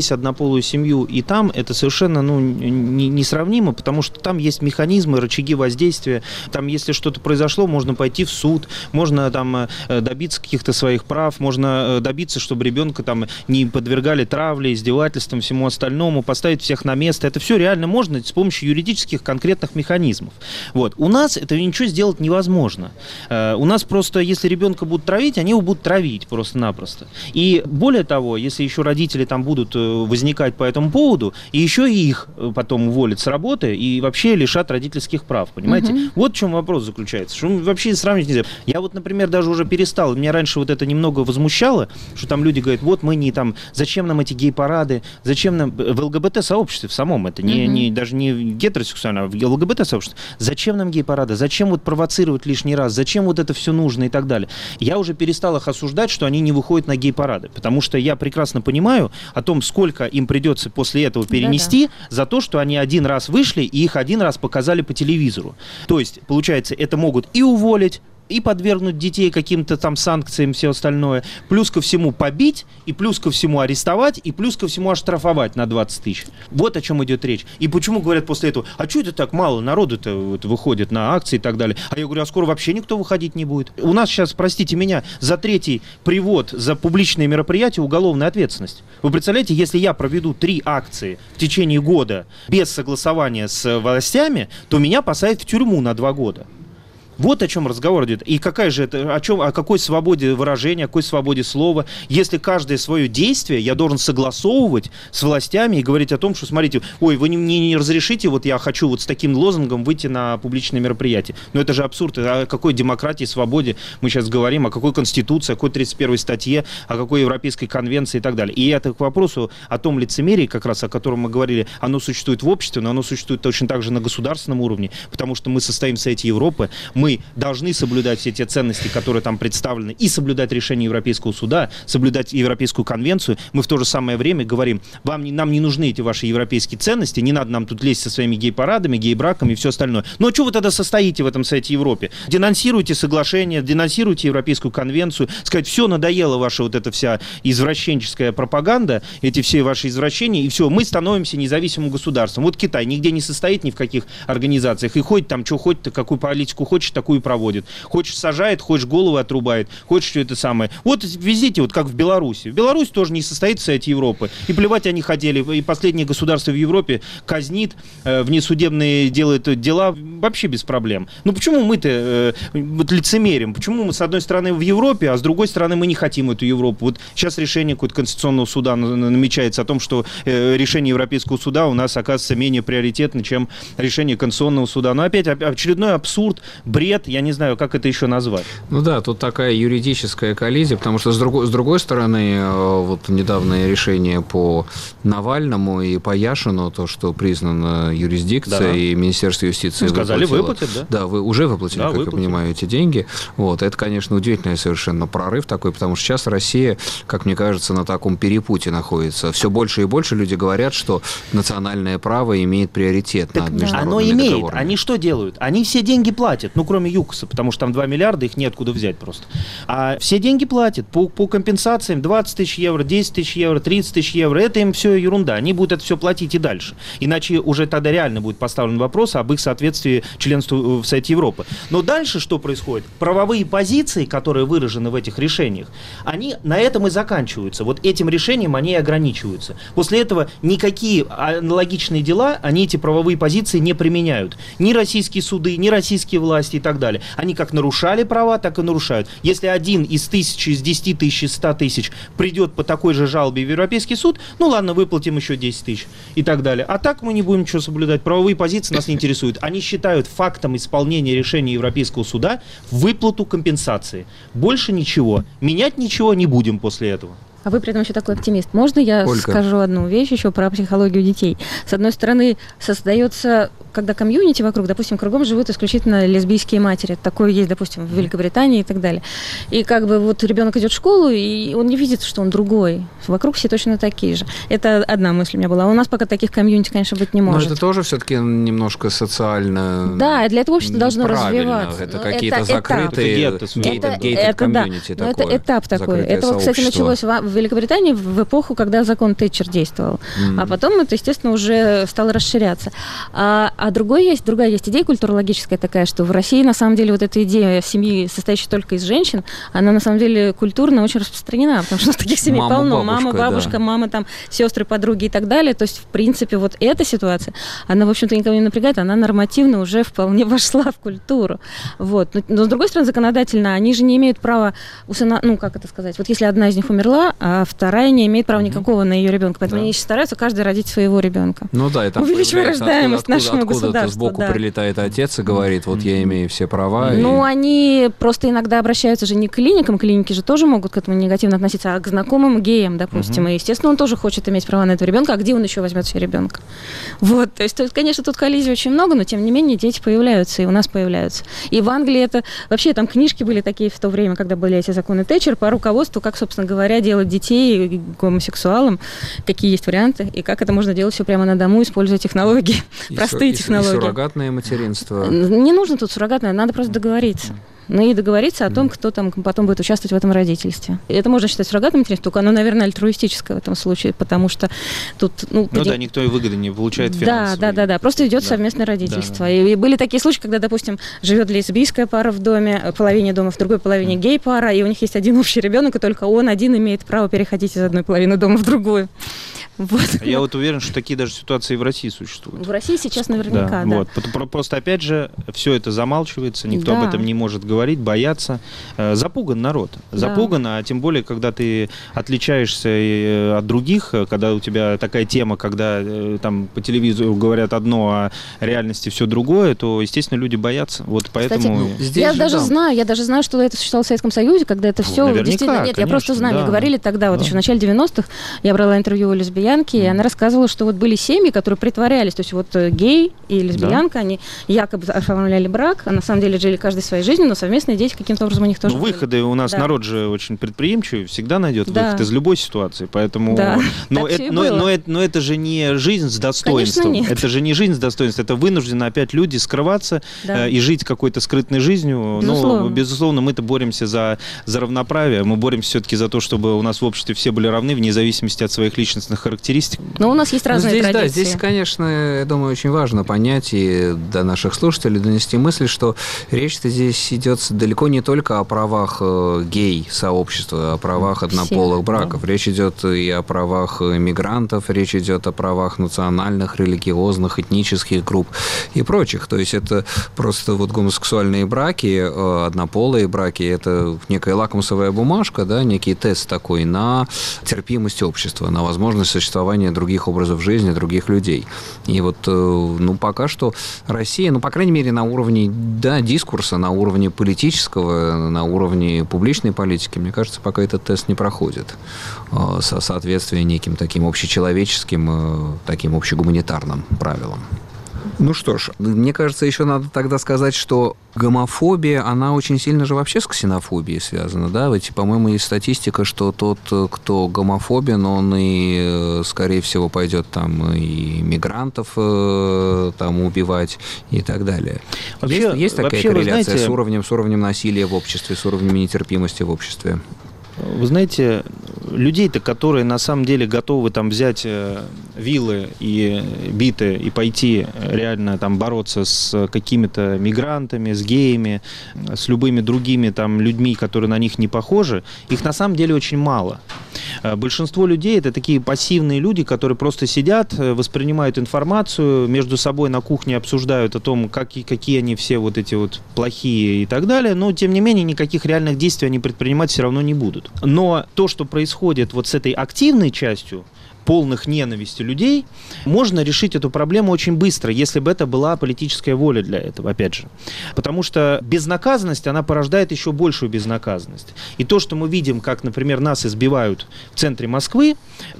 здесь однополую семью и там, это совершенно несравнимо, потому что там есть механизмы, рычаги воздействия. Там, если что-то произошло, можно пойти в суд, можно там добиться каких-то своих прав, можно добиться, чтобы ребенка там не подвергали травле, издевательствам, всему остальному, поставить всех на место. Это все реально можно с помощью юридических конкретных механизмов. Вот. У нас это ничего сделать невозможно. У нас просто, если ребенка будут травить, они его будут травить просто-напросто. И более того, если еще родители там будут возникать по этому поводу, и еще и их потом уволят с работы и вообще лишат родительских прав, понимаете? Вот в чем вопрос заключается, что вообще сравнить нельзя. Я вот, например, даже уже перестал, меня раньше вот это немного возмущало, что там люди говорят, вот мы не там, зачем нам эти гей-парады, зачем нам в ЛГБТ-сообществе в самом, это даже не гетеросексуально, а в ЛГБТ-сообществе, зачем нам гей-парады, зачем вот провоцировать лишний раз, зачем вот это все нужно и так далее. Я уже перестал их осуждать, что они не выходят на гей-парады, потому что я прекрасно понимаю о том, сколько им придется после этого перенести за то, что они один раз вышли и их один раз показали по телевизору. То есть, получается, это могут и уволить, и подвергнуть детей каким-то там санкциям, все остальное, плюс ко всему побить, и плюс ко всему арестовать, и плюс ко всему оштрафовать на 20 тысяч. Вот о чем идет речь. И почему говорят после этого, а что это так мало народу-то вот выходит на акции и так далее? А я говорю, а скоро вообще никто выходить не будет. У нас сейчас, простите меня, за третий привод за публичные мероприятия уголовная ответственность. Вы представляете, если я проведу 3 акции в течение года без согласования с властями, то меня посадят в тюрьму на 2 года. Вот о чем разговор идет. И какая же это, о какой свободе выражения, о какой свободе слова, если каждое свое действие я должен согласовывать с властями и говорить о том, что, смотрите, ой, вы мне не разрешите, вот я хочу вот с таким лозунгом выйти на публичное мероприятие. Но это же абсурд. О какой демократии, свободе мы сейчас говорим, о какой Конституции, о какой 31 статье, о какой Европейской конвенции и так далее. И это к вопросу о том лицемерии, как раз о котором мы говорили, оно существует в обществе, но оно существует точно так же на государственном уровне, потому что мы состоим в Совете Европы, мы должны соблюдать все те ценности, которые там представлены, и соблюдать решения Европейского суда, соблюдать Европейскую конвенцию. Мы в то же самое время говорим, нам не нужны эти ваши европейские ценности, не надо нам тут лезть со своими гей-парадами, гей-браками и все остальное. Ну а что вы тогда состоите в этом Совете Европы? Денонсируйте соглашение, денонсируйте Европейскую конвенцию, сказать, все, надоела ваша вот эта вся извращенческая пропаганда, эти все ваши извращения, и все, мы становимся независимым государством. Вот Китай нигде не состоит ни в каких организациях, и ходит там, что хочет, какую политику хочет, такую проводит. Хочешь сажает, хочешь голову отрубает, хочешь что это самое. Вот везите, вот как в Беларуси. Беларусь тоже не состоит в Совете Европы. И плевать они хотели. И последнее государство в Европе казнит, внесудебные делает дела вообще без проблем. Ну почему мы-то вот лицемерим? Почему мы с одной стороны в Европе, а с другой стороны мы не хотим эту Европу? Вот сейчас решение какого-то Конституционного суда намечается о том, что решение Европейского суда у нас оказывается менее приоритетно, чем решение Конституционного суда. Но опять очередной абсурд, бред, я не знаю, как это еще назвать. Ну да, тут такая юридическая коллизия, потому что с другой стороны, вот недавнее решение по Навальному и по Яшину, то, что признано юрисдикцией, и Министерство юстиции сказали, выплатят, да? Да, вы уже выплатили, да, как я понимаю, эти деньги. Вот, это, конечно, удивительный совершенно прорыв такой, потому что сейчас Россия, как мне кажется, на таком перепуте находится. Все больше и больше люди говорят, что национальное право имеет приоритет над международными договорами. Оно имеет. Они что делают? Они все деньги платят, ну, кроме ЮКОСа, потому что там 2 миллиарда, их неоткуда взять просто. А все деньги платят по компенсациям 20 тысяч евро, 10 тысяч евро, 30 тысяч евро. Это им все ерунда. Они будут это все платить и дальше. Иначе уже тогда реально будет поставлен вопрос об их соответствии членству в Совете Европы. Но дальше что происходит? Правовые позиции, которые выражены в этих решениях, они на этом и заканчиваются. Вот этим решением они и ограничиваются. После этого никакие аналогичные дела, они эти правовые позиции не применяют. Ни российские суды, ни российские власти и так далее. Они как нарушали права, так и нарушают. Если один из 1000, из 10 тысяч, из 100 тысяч придет по такой же жалобе в Европейский суд, ну ладно, выплатим еще 10 тысяч и так далее. А так мы не будем ничего соблюдать. Правовые позиции нас не интересуют. Они считают фактом исполнения решения Европейского суда выплату компенсации. Больше ничего. Менять ничего не будем после этого. А вы при этом еще такой оптимист. Можно я скажу одну вещь еще про психологию детей? С одной стороны, создается, когда комьюнити вокруг, допустим, кругом живут исключительно лесбийские матери. Такое есть, допустим, в Великобритании и так далее. И как бы вот ребенок идет в школу, и он не видит, что он другой. Вокруг все точно такие же. Это одна мысль у меня была. У нас пока таких комьюнити, конечно, быть не может. Но это тоже все-таки немножко социально. Да, и для этого общество должно развиваться. Это какие-то закрытые гейтед комьюнити. Это этап такой. Это, кстати, началось Великобритании в эпоху, когда закон Тэтчер действовал. А потом это, естественно, уже стало расширяться. А другая есть идея культурологическая такая, что в России, на самом деле, вот эта идея семьи, состоящей только из женщин, она, на самом деле, культурно очень распространена, потому что таких семей полно. Мама, бабушка, да. Мама, там, сестры, подруги и так далее. То есть, в принципе, вот эта ситуация, она, в общем-то, никого не напрягает, она нормативно уже вполне вошла в культуру. Вот. Но, с другой стороны, законодательно, они же не имеют права, как это сказать, вот если одна из них умерла, а вторая не имеет права никакого на ее ребенка. Поэтому они стараются каждый родить своего ребенка. Ну да, и там увеличивая рождаемость нашему государству. Сбоку прилетает отец и говорит, вот я имею все права. Они просто иногда обращаются же не к клиникам, клиники же тоже могут к этому негативно относиться, а к знакомым геям, допустим. И, естественно, он тоже хочет иметь права на этого ребенка, а где он еще возьмет себе ребенка? Вот, то есть, конечно, тут коллизий очень много, но, тем не менее, дети появляются, и у нас появляются. И в Англии это... Вообще, там книжки были такие в то время, когда были эти законы Тэтчер, по руководству, как, собственно говоря, делать детей гомосексуалам, какие есть варианты, и как это можно делать все прямо на дому, используя технологии, простые технологии. И суррогатное материнство. Не нужно тут суррогатное, надо просто договориться. И договориться о том, кто там потом будет участвовать в этом родительстве. Это можно считать суррогатным материнством, только оно, наверное, альтруистическое в этом случае, потому что тут... да, никто и выгоды не получает финансово. Да, просто идет совместное родительство. Да. И были такие случаи, когда, допустим, живет лесбийская пара в доме, в половине дома, в другой половине гей-пара, и у них есть один общий ребенок, и только он один имеет право переходить из одной половины дома в другую. Вот. Я вот уверен, что такие даже ситуации в России существуют. В России сейчас наверняка, да. Вот. Просто, опять же, все это замалчивается, никто об этом не может говорить, боятся. Запуган народ. Запуган, а тем более, когда ты отличаешься от других, когда у тебя такая тема, когда там по телевизору говорят одно, а в реальности все другое, то, естественно, люди боятся. Вот поэтому... Кстати, я даже знаю, что это существовало в Советском Союзе, когда это все действительно... Нет, конечно, я просто знаю, мне говорили тогда, еще в начале 90-х, я брала интервью у лесбиянки, и она рассказывала, что вот были семьи, которые притворялись, то есть вот гей и лесбиянка, они якобы оформляли брак, а на самом деле жили каждой своей жизнью, но совместные дети каким-то образом у них тоже были. Выходы у нас народ же очень предприимчивый, всегда найдет выход из любой ситуации, поэтому... Да. Но это же не жизнь с достоинством. Это же не жизнь с достоинством, это вынуждены опять люди скрываться и жить какой-то скрытной жизнью. Но, безусловно, мы-то боремся за равноправие, мы боремся все-таки за то, чтобы у нас в обществе все были равны вне зависимости от своих личностных характеристик. Но у нас есть разные традиции. Да, здесь, конечно, я думаю, очень важно понять и до наших слушателей донести мысль, что речь-то здесь идет далеко не только о правах гей-сообщества, о правах однополых браков. Да. Речь идет и о правах мигрантов, речь идет о правах национальных, религиозных, этнических групп и прочих. То есть это просто вот гомосексуальные браки, однополые браки, это некая лакмусовая бумажка, да, некий тест такой на терпимость общества, на возможность существования других образов жизни, других людей. И вот, пока что Россия, по крайней мере, на уровне, дискурса, на уровне политического, на уровне публичной политики, мне кажется, пока этот тест не проходит со соответствия неким таким общечеловеческим, таким общегуманитарным правилам. Ну что ж, мне кажется, еще надо тогда сказать, что гомофобия, она очень сильно же вообще с ксенофобией связана, да? Ведь, по-моему, есть статистика, что тот, кто гомофобен, он и, скорее всего, пойдет там и мигрантов там убивать и так далее. Вообще, есть такая корреляция с уровнем насилия в обществе, с уровнем нетерпимости в обществе? Вы знаете, людей-то, которые на самом деле готовы там взять вилы и биты и пойти реально там бороться с какими-то мигрантами, с геями, с любыми другими там людьми, которые на них не похожи, их на самом деле очень мало. Большинство людей — это такие пассивные люди, которые просто сидят, воспринимают информацию, между собой на кухне обсуждают о том, какие они все вот эти вот плохие и так далее, но, тем не менее, никаких реальных действий они предпринимать все равно не будут. Но то, что происходит вот с этой активной частью, полных ненависти людей, можно решить эту проблему очень быстро, если бы это была политическая воля для этого, опять же. Потому что безнаказанность, она порождает еще большую безнаказанность. И то, что мы видим, как, например, нас избивают в центре Москвы,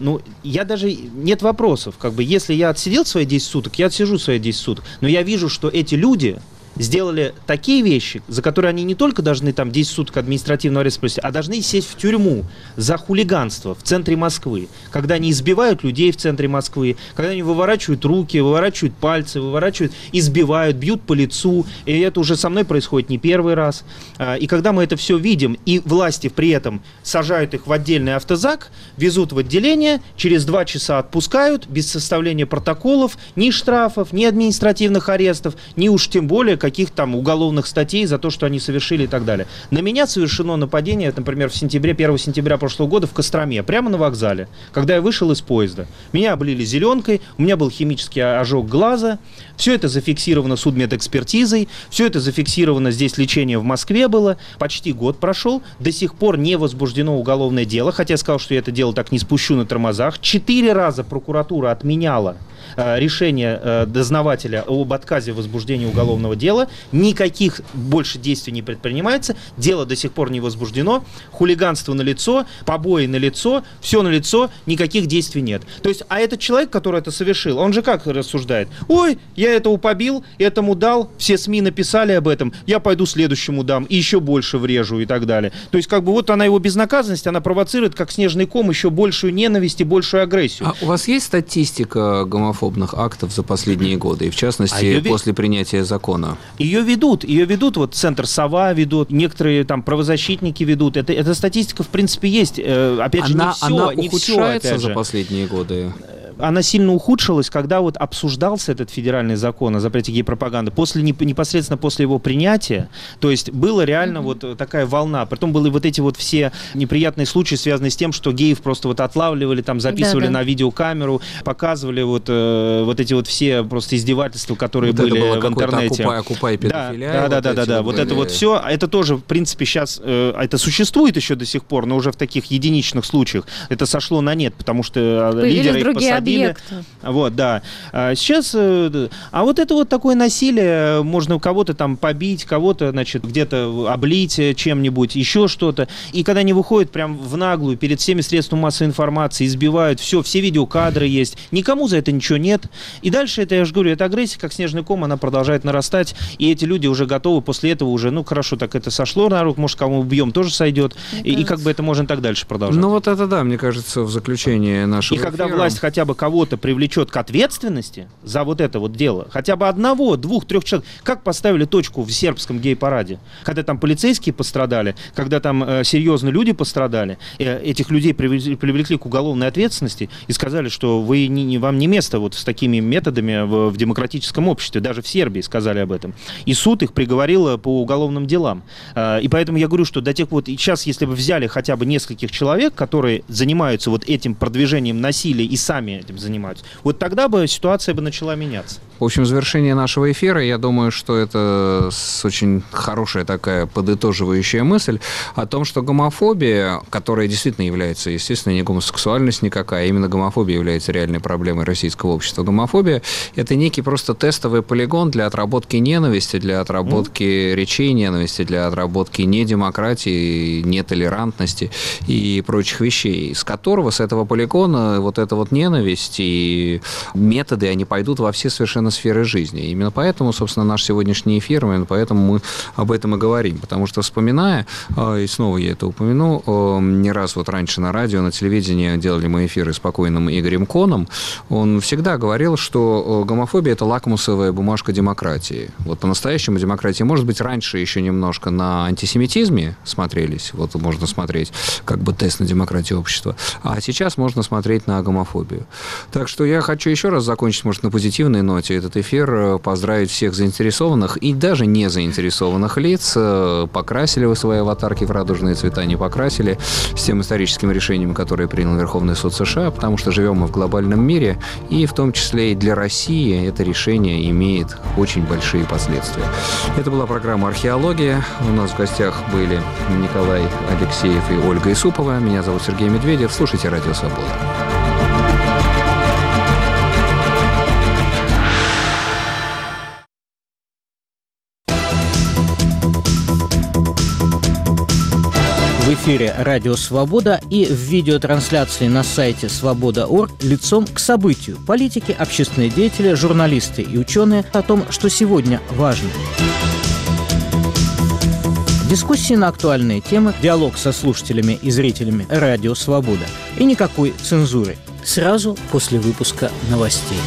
нет вопросов. Если я отсидел свои 10 суток, я отсижу свои 10 суток. Но я вижу, что эти люди сделали такие вещи, за которые они не только должны там 10 суток административного ареста провести, а должны сесть в тюрьму за хулиганство в центре Москвы, когда они избивают людей в центре Москвы, когда они выворачивают руки, выворачивают пальцы, избивают, бьют по лицу, и это уже со мной происходит не первый раз. И когда мы это все видим, и власти при этом сажают их в отдельный автозак, везут в отделение, через 2 часа отпускают, без составления протоколов, ни штрафов, ни административных арестов, ни уж тем более каких-то там уголовных статей за то, что они совершили и так далее. На меня совершено нападение, например, 1 сентября прошлого года в Костроме, прямо на вокзале, когда я вышел из поезда. Меня облили зеленкой, у меня был химический ожог глаза, все это зафиксировано судмедэкспертизой, все это зафиксировано, здесь лечение в Москве было, почти год прошел, до сих пор не возбуждено уголовное дело, хотя я сказал, что я это дело так не спущу на тормозах. 4 раза прокуратура отменяла решение дознавателя об отказе в возбуждении уголовного дела. Никаких больше действий не предпринимается. Дело до сих пор не возбуждено. Хулиганство налицо, побои налицо, все налицо, никаких действий нет. То есть, а этот человек, который это совершил, он же как рассуждает? Ой, я этого побил, этому дал, все СМИ написали об этом, я пойду следующему дам, и еще больше врежу и так далее. То есть, как бы вот она его безнаказанность, она провоцирует, как снежный ком, еще большую ненависть и большую агрессию. А у вас есть статистика гомофобных актов за последние годы, и в частности, после принятия закона? Ее ведут, вот Центр «Сова» ведут, некоторые там правозащитники ведут. Эта статистика, в принципе, есть. Опять же, она ухудшается за последние годы? Она сильно ухудшилась, когда вот обсуждался этот федеральный закон о запрете гей-пропаганды непосредственно после его принятия. То есть была реально вот такая волна. Потом были вот эти вот все неприятные случаи, связанные с тем, что геев просто вот отлавливали, там записывали на видеокамеру, показывали вот эти вот все просто издевательства, которые вот были в интернете. Окупай педофилия. Да. Вот это вот все, это тоже, в принципе, сейчас это существует еще до сих пор, но уже в таких единичных случаях. Это сошло на нет, потому что лидеры их посадили. Вот, да. Сейчас, вот это вот такое насилие, можно кого-то там побить, кого-то, значит, где-то облить чем-нибудь, еще что-то. И когда они выходят прям в наглую, перед всеми средствами массовой информации, избивают, все видеокадры есть, никому за это ничего нет. И дальше это, я же говорю, эта агрессия, как снежный ком, она продолжает нарастать, и эти люди уже готовы после этого уже, хорошо, так это сошло на руку, может, кого убьем, тоже сойдет. И как бы это можно так дальше продолжать. Вот это да, мне кажется, в заключение нашего эфира. И когда власть хотя бы кого-то привлечет к ответственности за вот это вот дело, хотя бы 1, 2, 3 человек, как поставили точку в сербском гей-параде, когда там полицейские пострадали, когда там серьезно люди пострадали, этих людей привлекли к уголовной ответственности и сказали, что вам не место вот с такими методами в демократическом обществе, даже в Сербии сказали об этом. И суд их приговорил по уголовным делам. И поэтому я говорю, что до тех вот сейчас, если бы взяли хотя бы нескольких человек, которые занимаются вот этим продвижением насилия и сами этим занимаются, вот тогда бы ситуация бы начала меняться. В общем, в завершение нашего эфира, я думаю, что это очень хорошая такая подытоживающая мысль о том, что гомофобия, которая действительно является, естественно, не гомосексуальность никакая, а именно гомофобия является реальной проблемой российского общества. Гомофобия – это некий просто тестовый полигон для отработки ненависти, для отработки речей ненависти, для отработки недемократии, нетолерантности и прочих вещей, с этого полигона вот эта вот ненависть и методы, они пойдут во все совершенно сферы жизни. И именно поэтому, собственно, наш сегодняшний эфир, именно поэтому мы об этом и говорим. Потому что, вспоминая, и снова я это упомяну, не раз вот раньше на радио, на телевидении делали мы эфиры с покойным Игорем Коном, он всегда говорил, что гомофобия – это лакмусовая бумажка демократии. Вот по-настоящему демократии, может быть, раньше еще немножко на антисемитизме смотрелись, вот можно смотреть как бы тест на демократию общества, а сейчас можно смотреть на гомофобию. Так что я хочу еще раз закончить, может, на позитивной ноте этот эфир, поздравить всех заинтересованных и даже не заинтересованных лиц. Покрасили вы свои аватарки в радужные цвета, не покрасили, с тем историческим решением, которое принял Верховный суд США, потому что живем мы в глобальном мире, и в том числе и для России это решение имеет очень большие последствия. Это была программа «Археология». У нас в гостях были Николай Алексеев и Ольга Исупова. Меня зовут Сергей Медведев. Слушайте «Радио Свобода». В эфире «Радио Свобода» и в видеотрансляции на сайте свобода.орг лицом к событию. Политики, общественные деятели, журналисты и ученые о том, что сегодня важно. Дискуссии на актуальные темы, диалог со слушателями и зрителями «Радио Свобода». И никакой цензуры. Сразу после выпуска новостей.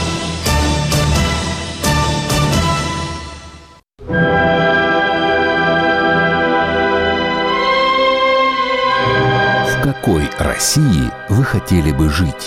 В какой России вы хотели бы жить?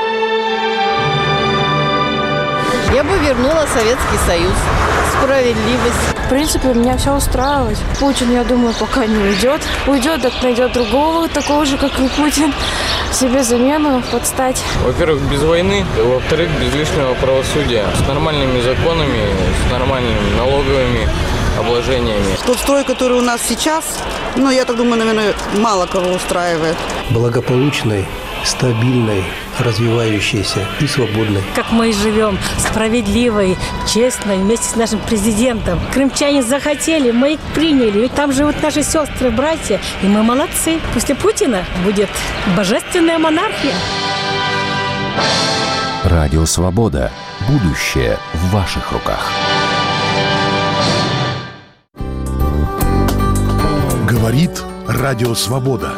Я бы вернула Советский Союз. Справедливость. В принципе, меня все устраивает. Путин, я думаю, пока не уйдет. Уйдет, так найдет другого, такого же, как и Путин. Себе замену подстать. Во-первых, без войны. Во-вторых, без лишнего правосудия. С нормальными законами, с нормальными налоговыми обложениями. Тот строй, который у нас сейчас, я так думаю, наверное, мало кого устраивает. Благополучной, стабильной, развивающейся и свободной. Как мы и живем, справедливой, честной, вместе с нашим президентом. Крымчане захотели, мы их приняли. И там живут наши сестры, братья, и мы молодцы. После Путина будет божественная монархия. Радио Свобода. Будущее в ваших руках. Говорит Радио Свобода.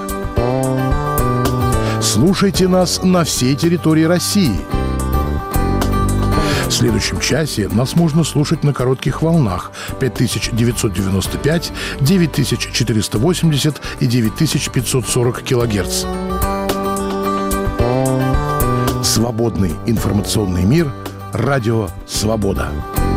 Слушайте нас на всей территории России. В следующем часе нас можно слушать на коротких волнах 5995, 9480 и 9540 килогерц. Свободный информационный мир. Радио Свобода.